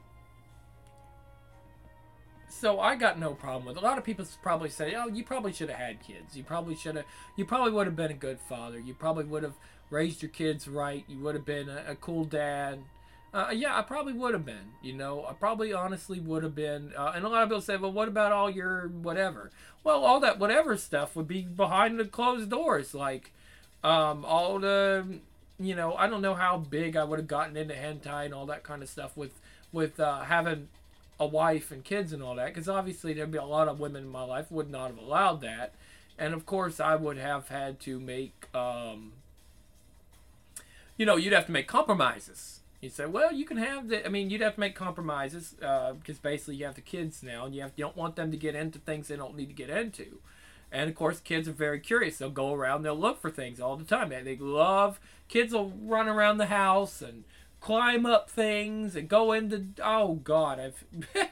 so I got no problem with it. A lot of people probably say, oh, you probably should have had kids. You probably should have, you probably would have been a good father. You probably would have raised your kids right. You would have been a, a cool dad. Uh, yeah, I probably would have been, you know, I probably honestly would have been, uh, and a lot of people say, well, what about all your whatever? Well, all that whatever stuff would be behind the closed doors, like, um, all the, you know, I don't know how big I would have gotten into hentai and all that kind of stuff with, with, uh, having a wife and kids and all that, because obviously there'd be a lot of women in my life would not have allowed that, and of course I would have had to make, um, you know, you'd have to make compromises. You say, well, you can have the. I mean, you'd have to make compromises uh, because basically you have the kids now, and you have you don't want them to get into things they don't need to get into. And of course, kids are very curious. They'll go around, they'll look for things all the time. They love kids will run around the house and climb up things and go into. Oh God, I've.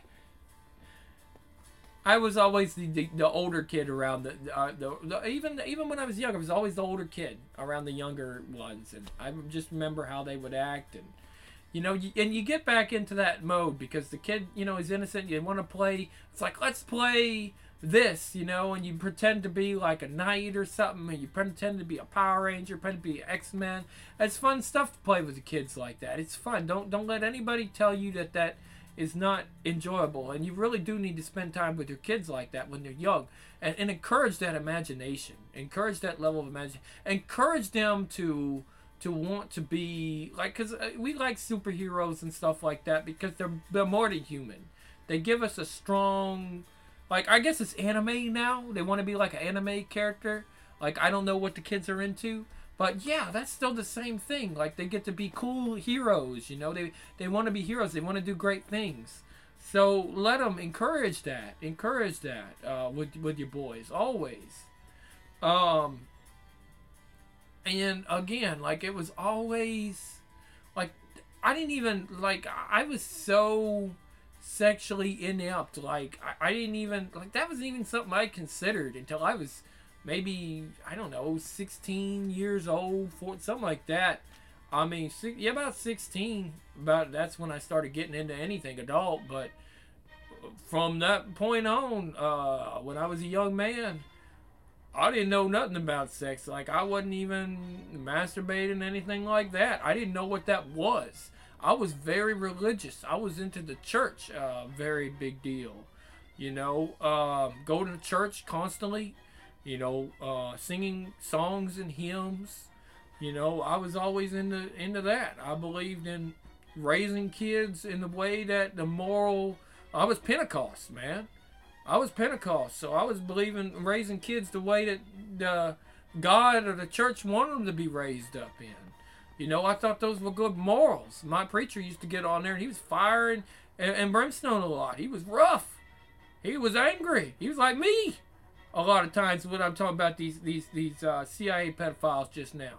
I was always the, the, the older kid around the, uh, the, the even even when I was young, I was always the older kid around the younger ones, and I just remember how they would act and. You know, you, and you get back into that mode because the kid, you know, is innocent. You want to play. It's like, let's play this, you know, and you pretend to be like a knight or something. And you pretend to be a Power Ranger, pretend to be X-Men. It's fun stuff to play with the kids like that. It's fun. Don't don't let anybody tell you that that is not enjoyable. And you really do need to spend time with your kids like that when they're young. And, and encourage that imagination. Encourage that level of imagination. Encourage them to... to want to be like, because we like superheroes and stuff like that because they're, they're more than human. They give us a strong, like, I guess it's anime now. They want to be like an anime character. Like, I don't know what the kids are into, but yeah, that's still the same thing. Like, they get to be cool heroes, you know. They they want to be heroes. They want to do great things. So let them encourage that. Encourage that uh, with with your boys always. Um. And again, like, it was always, like, I didn't even, like, I was so sexually inept, like, I, I didn't even, like, that wasn't even something I considered until I was maybe, I don't know, sixteen years old, fourteen, something like that. I mean, yeah, about sixteen, about, that's when I started getting into anything adult, but from that point on, uh, when I was a young man, I didn't know nothing about sex. Like, I wasn't even masturbating, anything like that. I didn't know what that was. I was very religious. I was into the church. Uh, very big deal. You know, uh, go to church constantly. You know, uh, singing songs and hymns. You know, I was always into, into that. I believed in raising kids in the way that the moral... I was Pentecost, man. I was Pentecost, so I was believing in raising kids the way that uh, God or the church wanted them to be raised up in. You know, I thought those were good morals. My preacher used to get on there, and he was firing and, and brimstone a lot. He was rough. He was angry. He was like me a lot of times when I'm talking about these these these uh, C I A pedophiles just now.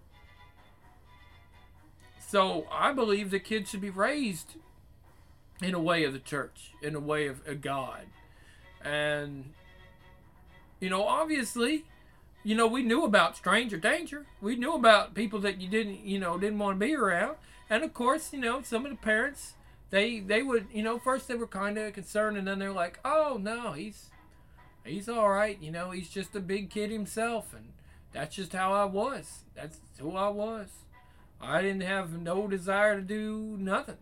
So I believe that kids should be raised in a way of the church, in a way of, of God. And, you know, obviously, you know, we knew about stranger danger. We knew about people that you didn't, you know, didn't want to be around. And, of course, you know, some of the parents, they they would, you know, first they were kind of concerned, and then they're like, oh no, he's he's all right, you know, he's just a big kid himself, and that's just how I was. That's who I was. I didn't have no desire to do nothing.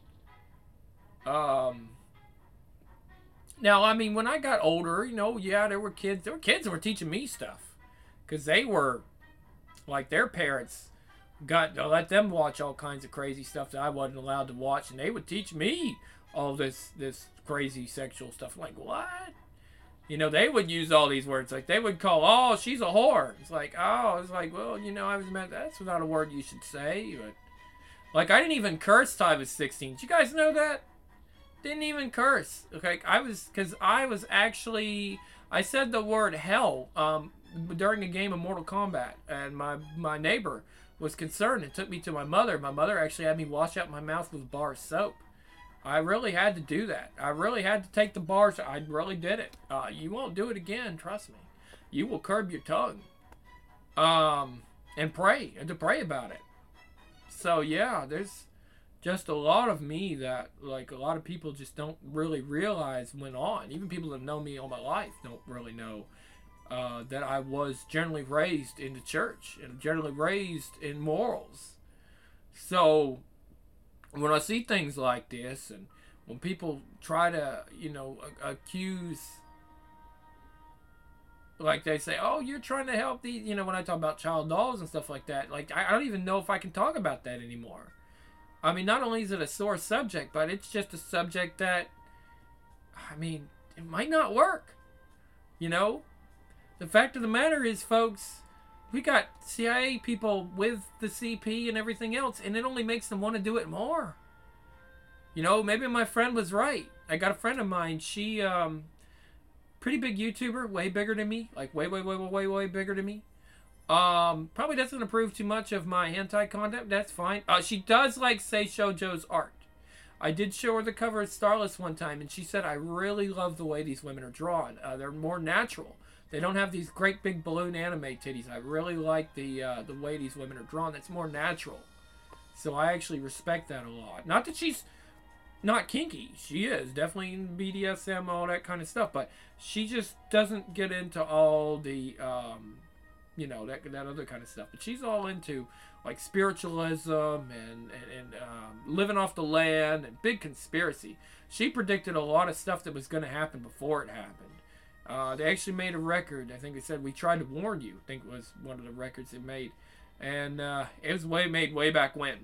Um. Now, I mean, when I got older, you know, yeah, there were kids. There were kids that were teaching me stuff, because they were, like, their parents got to let them watch all kinds of crazy stuff that I wasn't allowed to watch, and they would teach me all this this crazy sexual stuff. I'm like, what? You know, they would use all these words. Like, they would call, oh, she's a whore. It's like, oh, it's like, well, you know, I was meant, that's not a word you should say. But, like, I didn't even curse till I was sixteen. Did you guys know that? Didn't even curse. Okay, I was, because I was actually, I said the word hell um, during a game of Mortal Kombat, and my, my neighbor was concerned and took me to my mother. My mother actually had me wash out my mouth with bar soap. I really had to do that. I really had to take the bars. I really did it. Uh, you won't do it again, trust me. You will curb your tongue. Um, and pray, and to pray about it. So, yeah, there's just a lot of me that, like, a lot of people just don't really realize went on. Even people that know me all my life don't really know uh, that I was generally raised in the church and generally raised in morals. So, when I see things like this, and when people try to, you know, accuse, like they say, oh, you're trying to help these, you know, when I talk about child dolls and stuff like that, like, I don't even know if I can talk about that anymore. I mean, not only is it a sore subject, but it's just a subject that, I mean, it might not work. You know? The fact of the matter is, folks, we got C I A people with the C P and everything else, and it only makes them want to do it more. You know, maybe my friend was right. I got a friend of mine, she, um, pretty big YouTuber, way bigger than me, like way, way, way, way, way, way bigger than me. Um, probably doesn't approve too much of my hentai content. That's fine. Uh, she does like say shoujo's art. I did show her the cover of Starless one time, and she said, I really love the way these women are drawn. Uh, they're more natural. They don't have these great big balloon anime titties. I really like the uh, the way these women are drawn. That's more natural. So I actually respect that a lot. Not that she's not kinky. She is. Definitely in B D S M, all that kind of stuff. But she just doesn't get into all the... Um, you know, that that other kind of stuff. But she's all into, like, spiritualism and, and, and um, living off the land and big conspiracy. She predicted a lot of stuff that was going to happen before it happened. Uh, they actually made a record. I think they said, we tried to warn you. I think it was one of the records they made. And uh, it was way made way back when.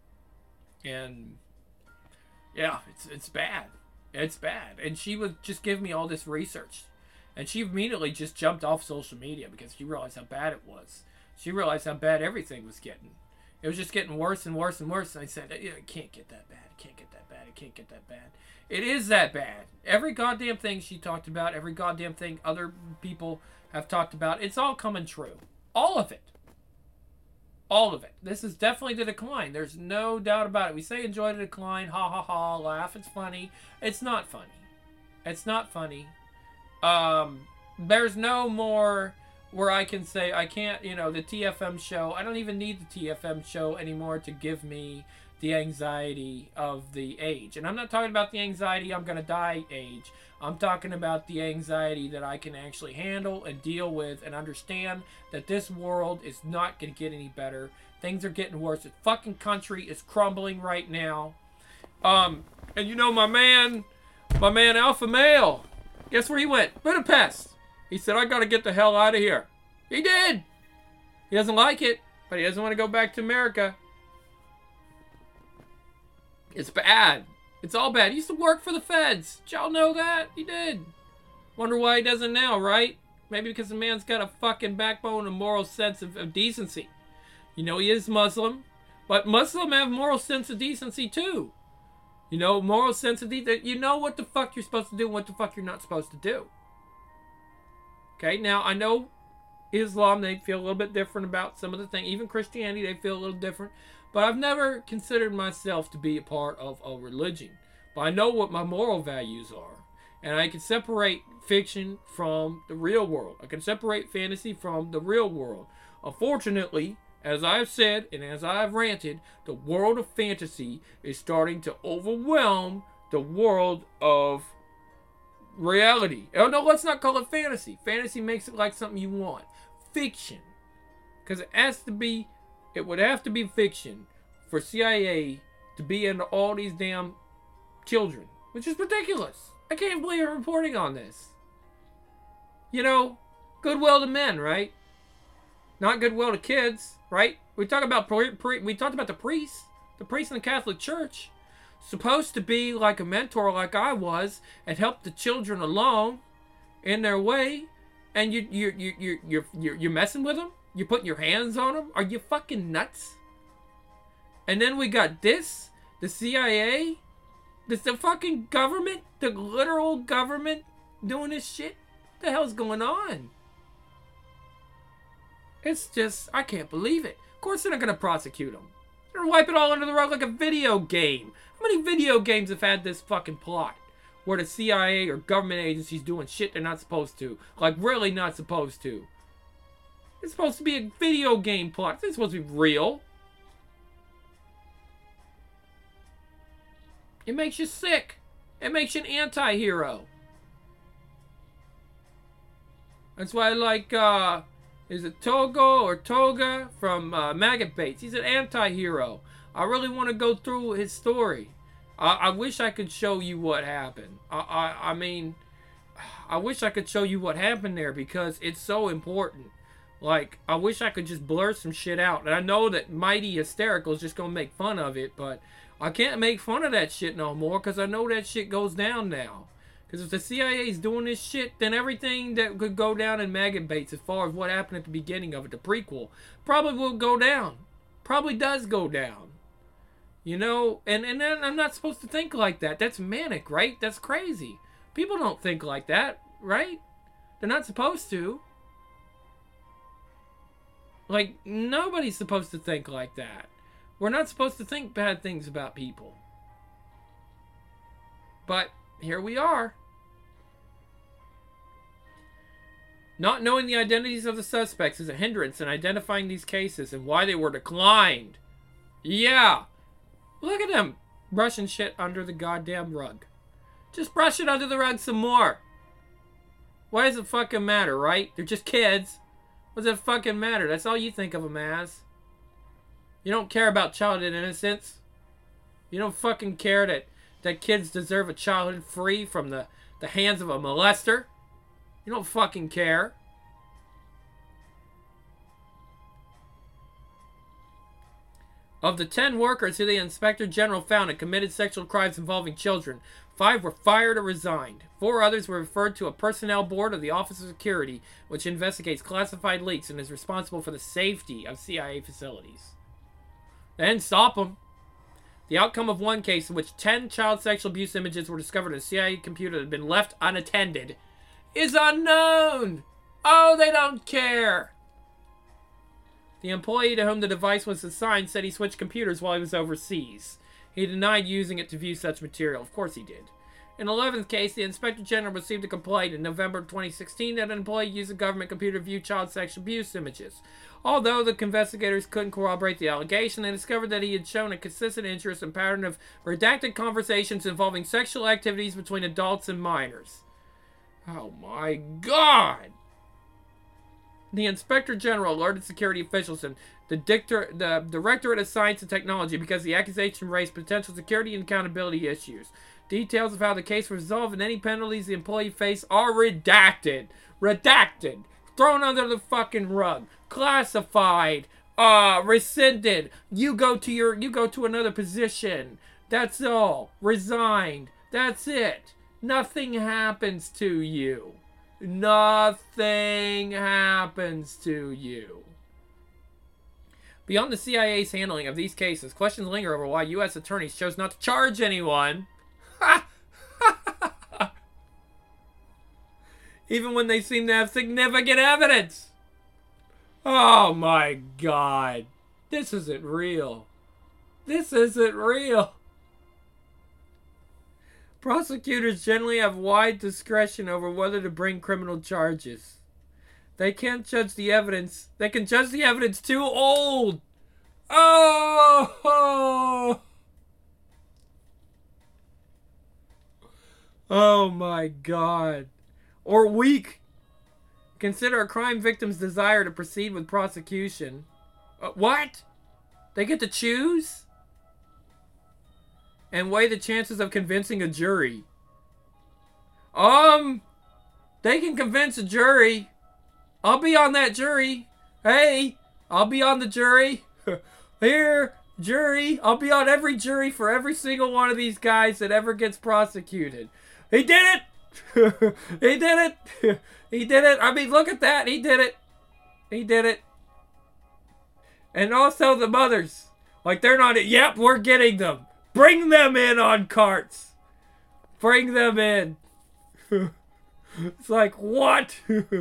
And, yeah, it's it's bad. It's bad. And she would just give me all this research. And she immediately just jumped off social media because she realized how bad it was. She realized how bad everything was getting. It was just getting worse and worse and worse. And I said, it can't get that bad. It can't get that bad. It can't get that bad. It is that bad. Every goddamn thing she talked about, every goddamn thing other people have talked about, it's all coming true. All of it. All of it. This is definitely the decline. There's no doubt about it. We say enjoy the decline, ha ha ha, laugh, it's funny. It's not funny. It's not funny. Um, there's no more where I can say, I can't, you know, the T F M show, I don't even need the T F M show anymore to give me the anxiety of the age. And I'm not talking about the anxiety I'm gonna die age. I'm talking about the anxiety that I can actually handle and deal with and understand that this world is not gonna get any better. Things are getting worse. The fucking country is crumbling right now. Um, and you know, my man, my man Alpha Male, guess where he went? Budapest. He said, I gotta get the hell out of here. He did. He doesn't like it, but he doesn't want to go back to America. It's bad. It's all bad. He used to work for the feds. Did y'all know that? He did. Wonder why he doesn't now, right? Maybe because the man's got a fucking backbone and moral sense of, of decency. You know, he is Muslim, but Muslims have moral sense of decency too. You know, moral sense of decency. You know what the fuck you're supposed to do and what the fuck you're not supposed to do. Okay, now I know Islam, they feel a little bit different about some of the things. Even Christianity, they feel a little different. But I've never considered myself to be a part of a religion. But I know what my moral values are. And I can separate fiction from the real world. I can separate fantasy from the real world. Unfortunately, as I've said and as I've ranted, the world of fantasy is starting to overwhelm the world of reality. Oh no, let's not call it fantasy. Fantasy makes it like something you want. Fiction. Because it has to be, it would have to be fiction for C I A to be into all these damn children. Which is ridiculous. I can't believe you're reporting on this. You know, goodwill to men, right? Not goodwill to kids, right? We talk about pre- pre- we talked about the priests, the priests in the Catholic Church, supposed to be like a mentor, like I was, and help the children along in their way, and you you you you you're you're you're messing with them. You're putting your hands on them. Are you fucking nuts? And then we got this, the C I A, this the fucking government, the literal government doing this shit. What the hell's going on? It's just, I can't believe it. Of course they're not going to prosecute them. They're going to wipe it all under the rug like a video game. How many video games have had this fucking plot? Where the C I A or government agencies doing shit they're not supposed to. Like, really not supposed to. It's supposed to be a video game plot. It's not supposed to be real. It makes you sick. It makes you an anti-hero. That's why I like, uh... is it Togo or Toga from uh, Maggot Bates? He's an anti-hero. I really want to go through his story. I, I wish I could show you what happened. I, I, I mean, I wish I could show you what happened there because it's so important. Like, I wish I could just blur some shit out. And I know that Mighty Hysterical is just going to make fun of it, but I can't make fun of that shit no more because I know that shit goes down now. Because if the C I A is doing this shit, then everything that could go down in Maggot Bates as far as what happened at the beginning of it, the prequel, probably will go down. Probably does go down. You know, and, and then I'm not supposed to think like that. That's manic, right? That's crazy. People don't think like that, right? They're not supposed to. Like, nobody's supposed to think like that. We're not supposed to think bad things about people. But here we are. Not knowing the identities of the suspects is a hindrance in identifying these cases and why they were declined. Yeah. Look at them brushing shit under the goddamn rug. Just brush it under the rug some more. Why does it fucking matter, right? They're just kids. What does it fucking matter? That's all you think of them as. You don't care about childhood innocence. You don't fucking care that, that kids deserve a childhood free from the, the hands of a molester. You don't fucking care. Of the ten workers who the Inspector General found had committed sexual crimes involving children, five were fired or resigned. Four others were referred to a personnel board of the Office of Security, which investigates classified leaks and is responsible for the safety of C I A facilities. They didn't stop them. The outcome of one case in which ten child sexual abuse images were discovered in a C I A computer that had been left unattended is unknown. Oh, they don't care. The employee to whom the device was assigned said he switched computers while he was overseas. He denied using it to view such material. Of course he did. In the eleventh case, the Inspector General received a complaint in November twenty sixteen that an employee used a government computer to view child sexual abuse images. Although the investigators couldn't corroborate the allegation, they discovered that he had shown a consistent interest and pattern of redacted conversations involving sexual activities between adults and minors. Oh my God! The Inspector General alerted security officials and the, dictor, the Directorate of Science and Technology because the accusation raised potential security and accountability issues. Details of how the case was resolved and any penalties the employee faced are redacted. Redacted. Thrown under the fucking rug. Classified. Uh, rescinded. You go to your, you go to another position. That's all. Resigned. That's it. Nothing happens to you. Nothing happens to you. Beyond the C I A's handling of these cases, questions linger over why U S attorneys chose not to charge anyone. Even when they seem to have significant evidence. Oh my God. This isn't real. This isn't real. Prosecutors generally have wide discretion over whether to bring criminal charges. They can't judge the evidence. They can judge the evidence too old. Oh! Oh, oh my God. Or weak. Consider a crime victim's desire to proceed with prosecution. Uh, what? They get to choose? And weigh the chances of convincing a jury. Um, they can convince a jury. I'll be on that jury. Hey, I'll be on the jury. Here, jury. I'll be on every jury for every single one of these guys that ever gets prosecuted. He did it! He did it! He did it! I mean, look at that! He did it! He did it! And also the mothers. Like, they're not... Yep, we're getting them! Bring them in on carts! Bring them in! It's like, what?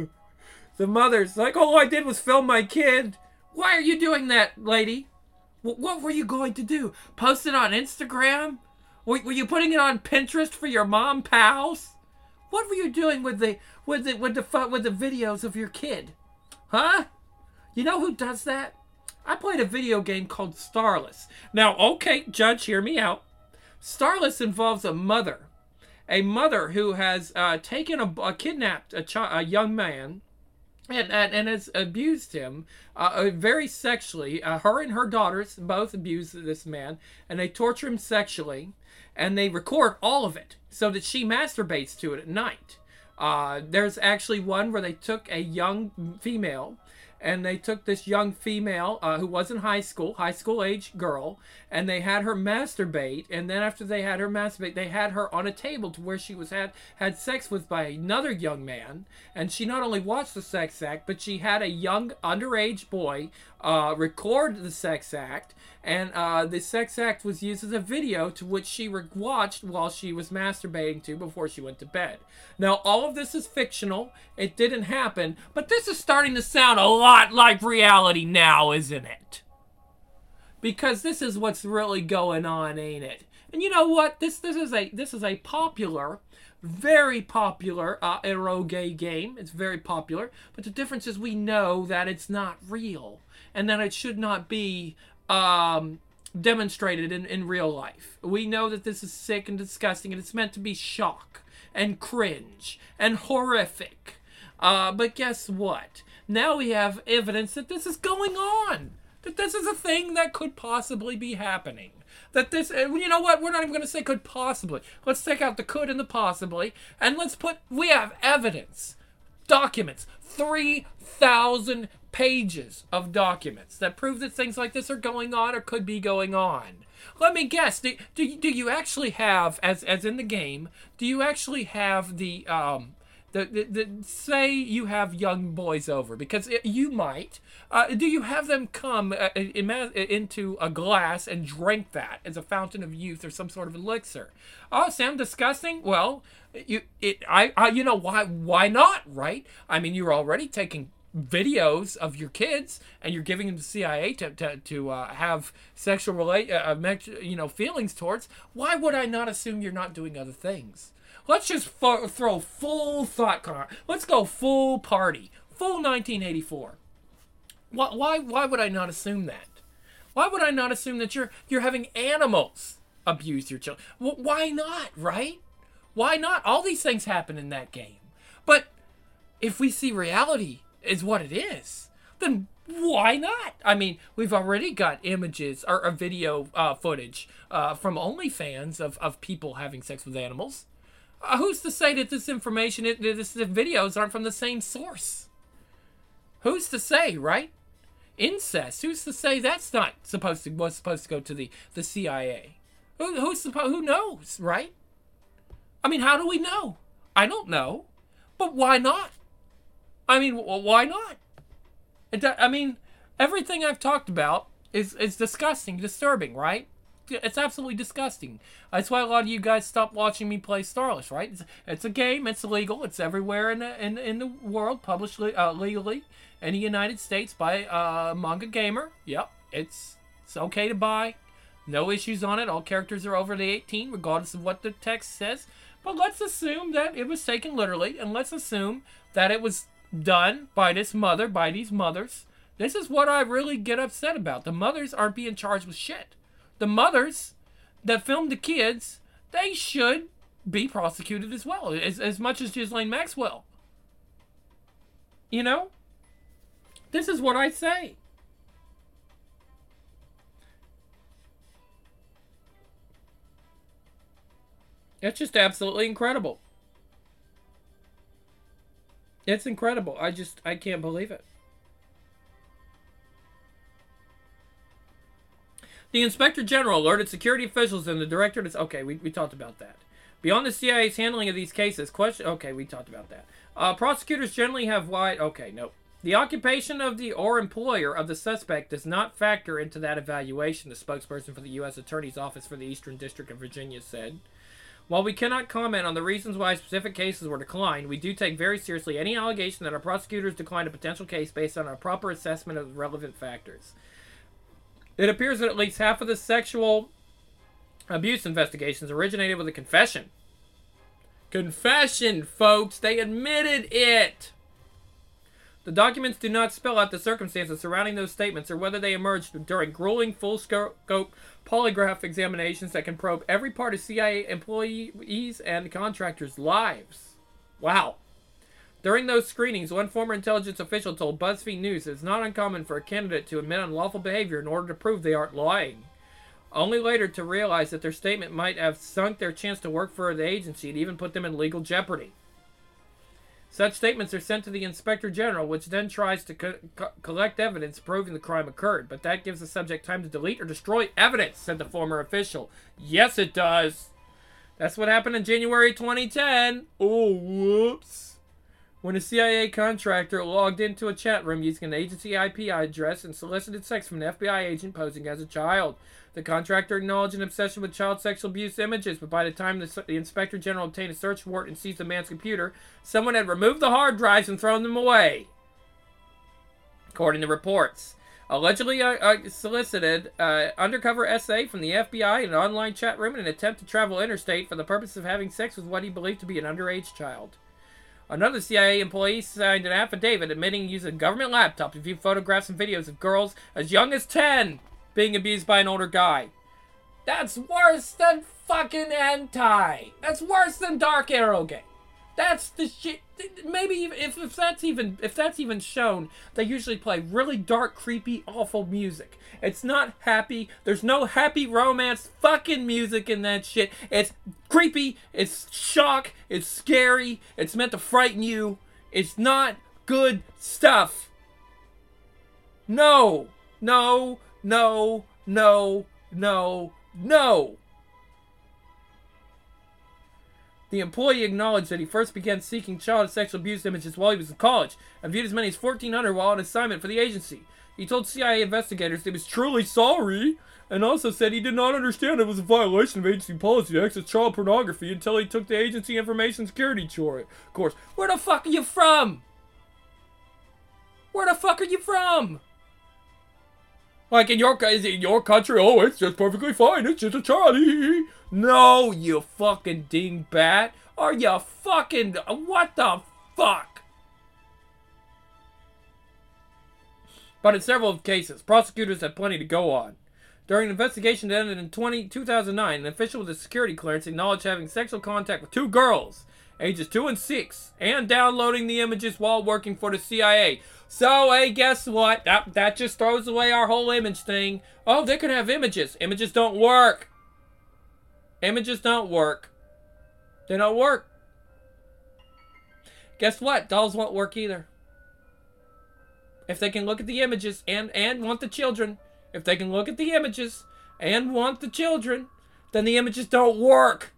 The mother's like, all I did was film my kid. Why are you doing that, lady? W- what were you going to do? Post it on Instagram? W- were you putting it on Pinterest for your mom pals? What were you doing with the with the with the with the videos of your kid? Huh? You know who does that? I played a video game called Starless. Now, okay, Judge, hear me out. Starless involves a mother, a mother who has uh, taken a, a kidnapped a, chi- a young man. And, and, and has abused him uh, very sexually. Uh, her and her daughters both abuse this man. And they torture him sexually. And they record all of it so that she masturbates to it at night. Uh, there's actually one where they took a young female. And they took this young female uh, who was in high school, high school age girl, and they had her masturbate. And then after they had her masturbate, they had her on a table to where she was had had sex with by another young man. And she not only watched the sex act, but she had a young underage boy uh, record the sex act. And uh, the sex act was used as a video to which she re- watched while she was masturbating to before she went to bed. Now, all of this is fictional. It didn't happen. But this is starting to sound a lot like reality now, isn't it? Because this is what's really going on, ain't it? And you know what? This this is a this is a popular, very popular uh, eroge game. It's very popular. But the difference is we know that it's not real. And that it should not be... Um, demonstrated in, in real life. We know that this is sick and disgusting, and it's meant to be shock and cringe and horrific. Uh, but guess what? Now we have evidence that this is going on. That this is a thing that could possibly be happening. That this, you know what? We're not even going to say could possibly. Let's take out the could and the possibly, and let's put, we have evidence. Documents. three thousand pages of documents that prove that things like this are going on or could be going on. Let me guess. Do, do, do you actually have, as as in the game, do you actually have the, um, the, the, the say you have young boys over? Because it, you might. Uh, do you have them come uh, ima- into a glass and drink that as a fountain of youth or some sort of elixir? Oh, sound disgusting? Well, you it I, I you know why why not, right? I mean, you're already taking videos of your kids and you're giving them to C I A to to, to uh, have sexual relate uh, you know feelings towards. Why would I not assume you're not doing other things? Let's just fo- throw full thought car. Let's go full party, full nineteen eighty-four. Why why why would I not assume that? Why would I not assume that you're you're having animals abuse your children? Well, why not, right? Why not? All these things happen in that game. But if we see reality is what it is, then why not? I mean, we've already got images or, or video uh, footage uh, from OnlyFans of, of people having sex with animals. Uh, who's to say that this information, that this, the videos aren't from the same source? Who's to say, right? Incest. Who's to say that's not supposed to was supposed to go to the, the C I A? Who who's supposed? Who knows, right? I mean, how do we know? I don't know, but why not? I mean, why not? It, I mean, everything I've talked about is, is disgusting, disturbing, right? It's absolutely disgusting. That's why a lot of you guys stopped watching me play Starless, right? It's, it's a game. It's legal. It's everywhere in the, in, in the world, published uh, legally in the United States by uh, Manga Gamer. Yep, it's it's okay to buy. No issues on it. All characters are over the eighteen, regardless of what the text says. But let's assume that it was taken literally, and let's assume that it was done by this mother, by these mothers. This is what I really get upset about. The mothers aren't being charged with shit. The mothers that filmed the kids, they should be prosecuted as well, as, as much as Ghislaine Maxwell. You know? This is what I say. It's just absolutely incredible. It's incredible. I just, I can't believe it. The Inspector General alerted security officials and the director to... Okay, we, we talked about that. Beyond the C I A's handling of these cases, question... Okay, we talked about that. Uh, prosecutors generally have wide... Okay, no. The occupation of the or employer of the suspect does not factor into that evaluation, the spokesperson for the U S Attorney's Office for the Eastern District of Virginia said. While we cannot comment on the reasons why specific cases were declined, we do take very seriously any allegation that our prosecutors declined a potential case based on a proper assessment of the relevant factors. It appears that at least half of the sexual abuse investigations originated with a confession. Confession, folks! They admitted it! The documents do not spell out the circumstances surrounding those statements or whether they emerged during grueling full-scope polygraph examinations that can probe every part of C I A employees and contractors' lives. Wow. During those screenings, one former intelligence official told BuzzFeed News that it's not uncommon for a candidate to admit unlawful behavior in order to prove they aren't lying. Only later to realize that their statement might have sunk their chance to work for the agency and even put them in legal jeopardy. Such statements are sent to the Inspector General, which then tries to co- co- collect evidence proving the crime occurred. But that gives the subject time to delete or destroy evidence, said the former official. Yes, it does. That's what happened in January twenty ten. Oh, whoops. When a C I A contractor logged into a chat room using an agency I P address and solicited sex from an F B I agent posing as a child. The contractor acknowledged an obsession with child sexual abuse images, but by the time the, the Inspector General obtained a search warrant and seized the man's computer, someone had removed the hard drives and thrown them away. According to reports. Allegedly uh, uh, solicited uh, undercover S A from the F B I in an online chat room in an attempt to travel interstate for the purpose of having sex with what he believed to be an underage child. Another C I A employee signed an affidavit admitting he used a government laptop to view photographs and videos of girls as young as ten being abused by an older guy. That's worse than fucking hentai. That's worse than Dark Arrow Game. That's the shit. Maybe if, if that's even if that's even shown, they usually play really dark, creepy, awful music. It's not happy. There's no happy romance fucking music in that shit. It's creepy. It's shock. It's scary. It's meant to frighten you. It's not good stuff. No. No. No. No. No. No. The employee acknowledged that he first began seeking child sexual abuse images while he was in college and viewed as many as fourteen hundred while on assignment for the agency. He told C I A investigators he was truly sorry and also said he did not understand it was a violation of agency policy to access child pornography until he took the agency information security chore. Of course, where the fuck are you from? Where the fuck are you from? Like in your in your country, oh, it's just perfectly fine. It's just a child. No, you fucking dingbat. Are you fucking... What the fuck? But in several cases, prosecutors had plenty to go on. During an investigation that ended in two thousand nine, an official with a security clearance acknowledged having sexual contact with two girls, ages two and six, and downloading the images while working for the C I A. So, hey, guess what? That, that just throws away our whole image thing. Oh, they can have images. Images don't work. Images don't work. They don't work. Guess what? Dolls won't work either. If they can look at the images and, and want the children, if they can look at the images and want the children, then the images don't work.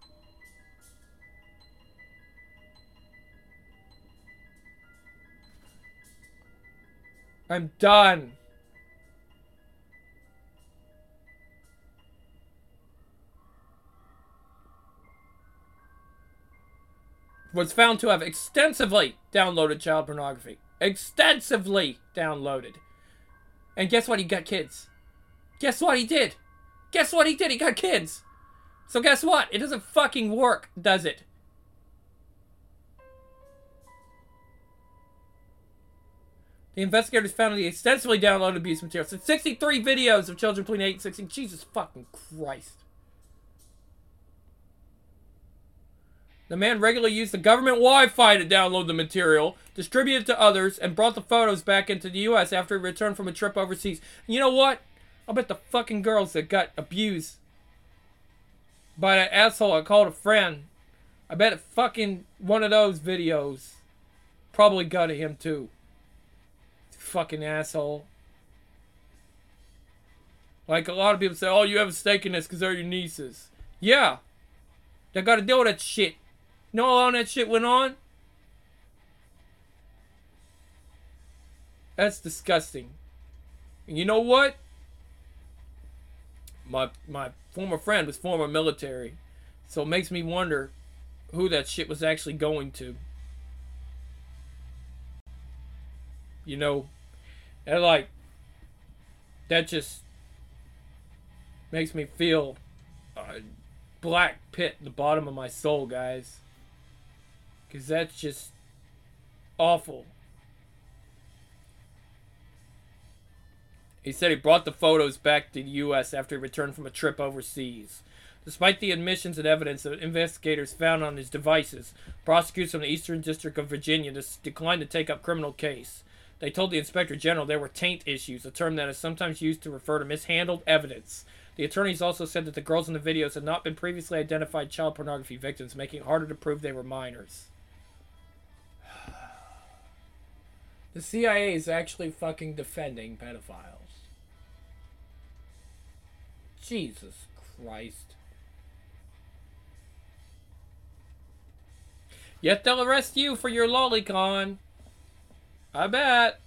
I'm done. Was found to have extensively downloaded child pornography. Extensively downloaded. And guess what? He got kids. Guess what he did? Guess what he did? He got kids. So guess what? It doesn't fucking work, does it? The investigators found he extensively downloaded abuse material. So sixty-three videos of children between eight and sixteen. Jesus fucking Christ. The man regularly used the government Wi-Fi to download the material, distribute it to others, and brought the photos back into the U S after he returned from a trip overseas. You know what? I'll bet the fucking girls that got abused by that asshole I called a friend, I bet fucking one of those videos probably got to him too. Fucking asshole. Like a lot of people say, oh, you have a stake in this because they're your nieces. Yeah. They got to deal with that shit. You know how long that shit went on? That's disgusting. And you know what? My my former friend was former military. So it makes me wonder who that shit was actually going to. You know, and like, that just makes me feel a black pit in the bottom of my soul, guys. Because that's just awful. He said he brought the photos back to the U S after he returned from a trip overseas. Despite the admissions and evidence that investigators found on his devices, prosecutors from the Eastern District of Virginia declined to take up criminal case. They told the Inspector General there were taint issues, a term that is sometimes used to refer to mishandled evidence. The attorneys also said that the girls in the videos had not been previously identified child pornography victims, making it harder to prove they were minors. The C I A is actually fucking defending pedophiles. Jesus Christ. Yet they'll arrest you for your lolicon. I bet.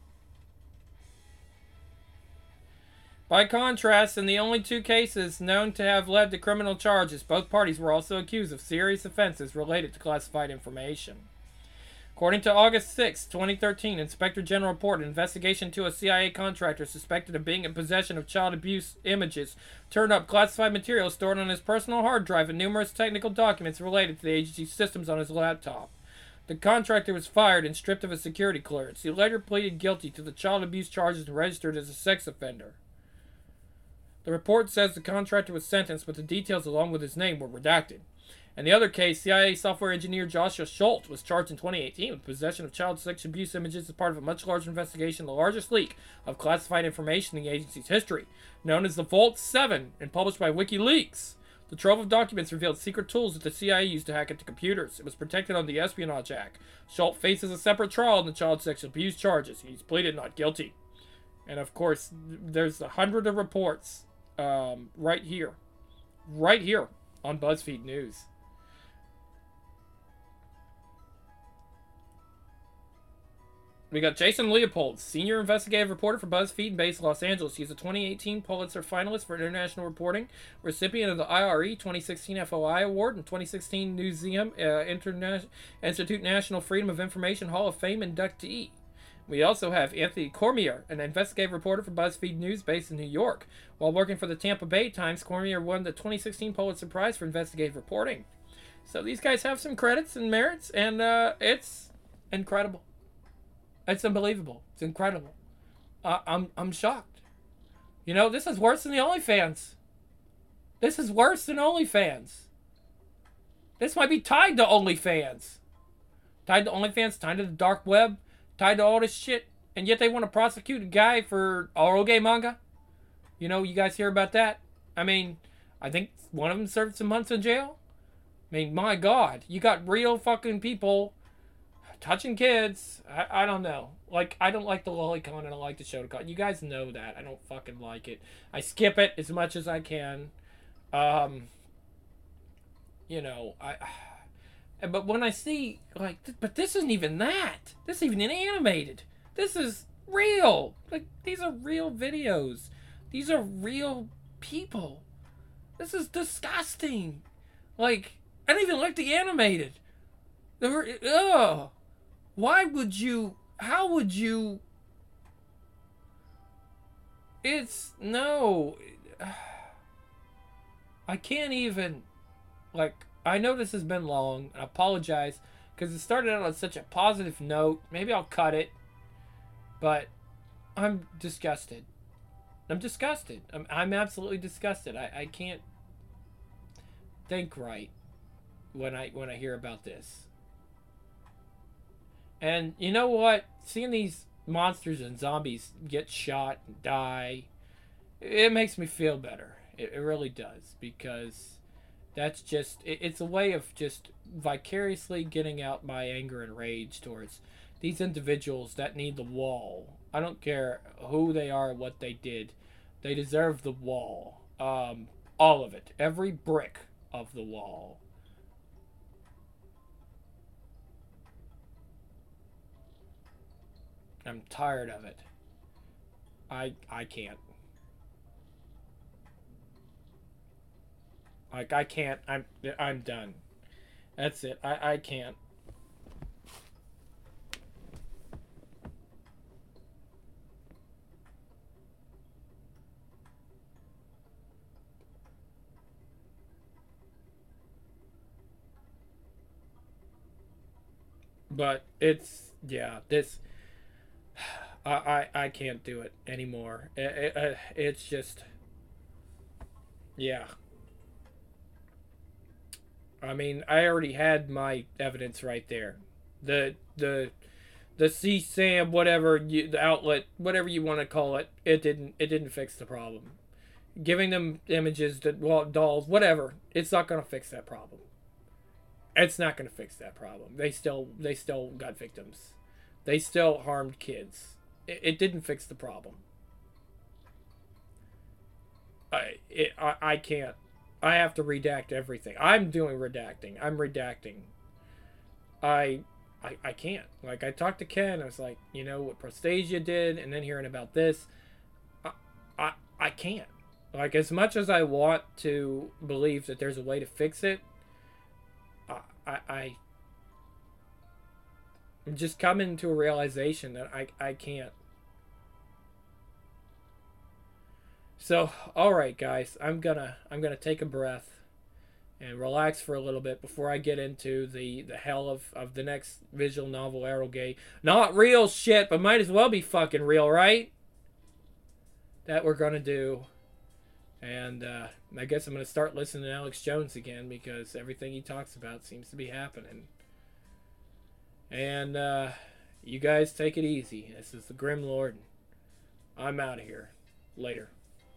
By contrast, in the only two cases known to have led to criminal charges, both parties were also accused of serious offenses related to classified information. According to August sixth, twenty thirteen, Inspector General reported an investigation to a C I A contractor suspected of being in possession of child abuse images turned up classified material stored on his personal hard drive and numerous technical documents related to the agency's systems on his laptop. The contractor was fired and stripped of his security clearance. He later pleaded guilty to the child abuse charges and registered as a sex offender. The report says the contractor was sentenced, but the details along with his name were redacted. In the other case, C I A software engineer Joshua Schultz was charged in twenty eighteen with possession of child sex abuse images as part of a much larger investigation, the largest leak of classified information in the agency's history, known as the Vault seven, and published by WikiLeaks. The trove of documents revealed secret tools that the C I A used to hack into computers. It was protected under the Espionage Act. Schultz faces a separate trial on the child sex abuse charges. He's pleaded not guilty. And of course, there's a hundred of reports um, right here. Right here on BuzzFeed News. We got Jason Leopold, senior investigative reporter for BuzzFeed based in Los Angeles. He's a twenty eighteen Pulitzer finalist for international reporting, recipient of the I R E twenty sixteen F O I Award and twenty sixteen Newseum uh, Interna- Institute National Freedom of Information Hall of Fame inductee. We also have Anthony Cormier, an investigative reporter for BuzzFeed News based in New York. While working for the Tampa Bay Times, Cormier won the twenty sixteen Pulitzer Prize for investigative reporting. So these guys have some credits and merits, and uh, it's incredible. It's unbelievable. It's incredible. Uh, I'm I'm shocked. You know, this is worse than the OnlyFans. This is worse than OnlyFans. This might be tied to OnlyFans. Tied to OnlyFans, tied to the dark web, tied to all this shit. And yet they want to prosecute a guy for eroge manga. You know, you guys hear about that? I mean, I think one of them served some months in jail. I mean, my God. You got real fucking people touching kids. I, I don't know. Like, I don't like the lolicon and I like the Shotokan. You guys know that. I don't fucking like it. I skip it as much as I can. Um, you know, I... But when I see, like, th- but this isn't even that. This isn't even animated. This is real. Like, these are real videos. These are real people. This is disgusting. Like, I don't even like the animated. They were, ugh. Why would you, how would you, it's, no, I can't even, like, I know this has been long, I apologize, because it started out on such a positive note, maybe I'll cut it, But I'm disgusted. I'm disgusted. I'm, I'm absolutely disgusted. I, I can't think right when I when I hear about this. And you know what? Seeing these monsters and zombies get shot and die, it makes me feel better. It, it really does, because that's just it, it's a way of just vicariously getting out my anger and rage towards these individuals that need the wall. I don't care who they are, what they did. They deserve the wall. Um, all of it. Every brick of the wall. I'm tired of it. I I can't. Like I can't. I'm I'm done. That's it. I I can't. But it's yeah. This I I, I can't do it anymore. It, it, it's just yeah. I mean, I already had my evidence right there. The the the C SAM whatever you, the outlet whatever you want to call it, it didn't it didn't fix the problem. Giving them images that well, dolls whatever, it's not going to fix that problem. It's not going to fix that problem. They still they still got victims. They still harmed kids. It, it didn't fix the problem. I it, I I can't. I have to redact everything. I'm doing redacting. I'm redacting. I I, I can't. Like I talked to Ken, I was like, you know what Prostasia did, and then hearing about this, I I, I can't. Like as much as I want to believe that there's a way to fix it, I I, I I'm just coming to a realization that I I can't. So, all right, guys, I'm gonna I'm gonna take a breath and relax for a little bit before I get into the the hell of of the next visual novel, Arrowgate. Not real shit, but might as well be fucking real, right? That we're gonna do, and uh, I guess I'm gonna start listening to Alex Jones again because everything he talks about seems to be happening. And uh, you guys take it easy. This is the Grim Lord. I'm out of here. Later.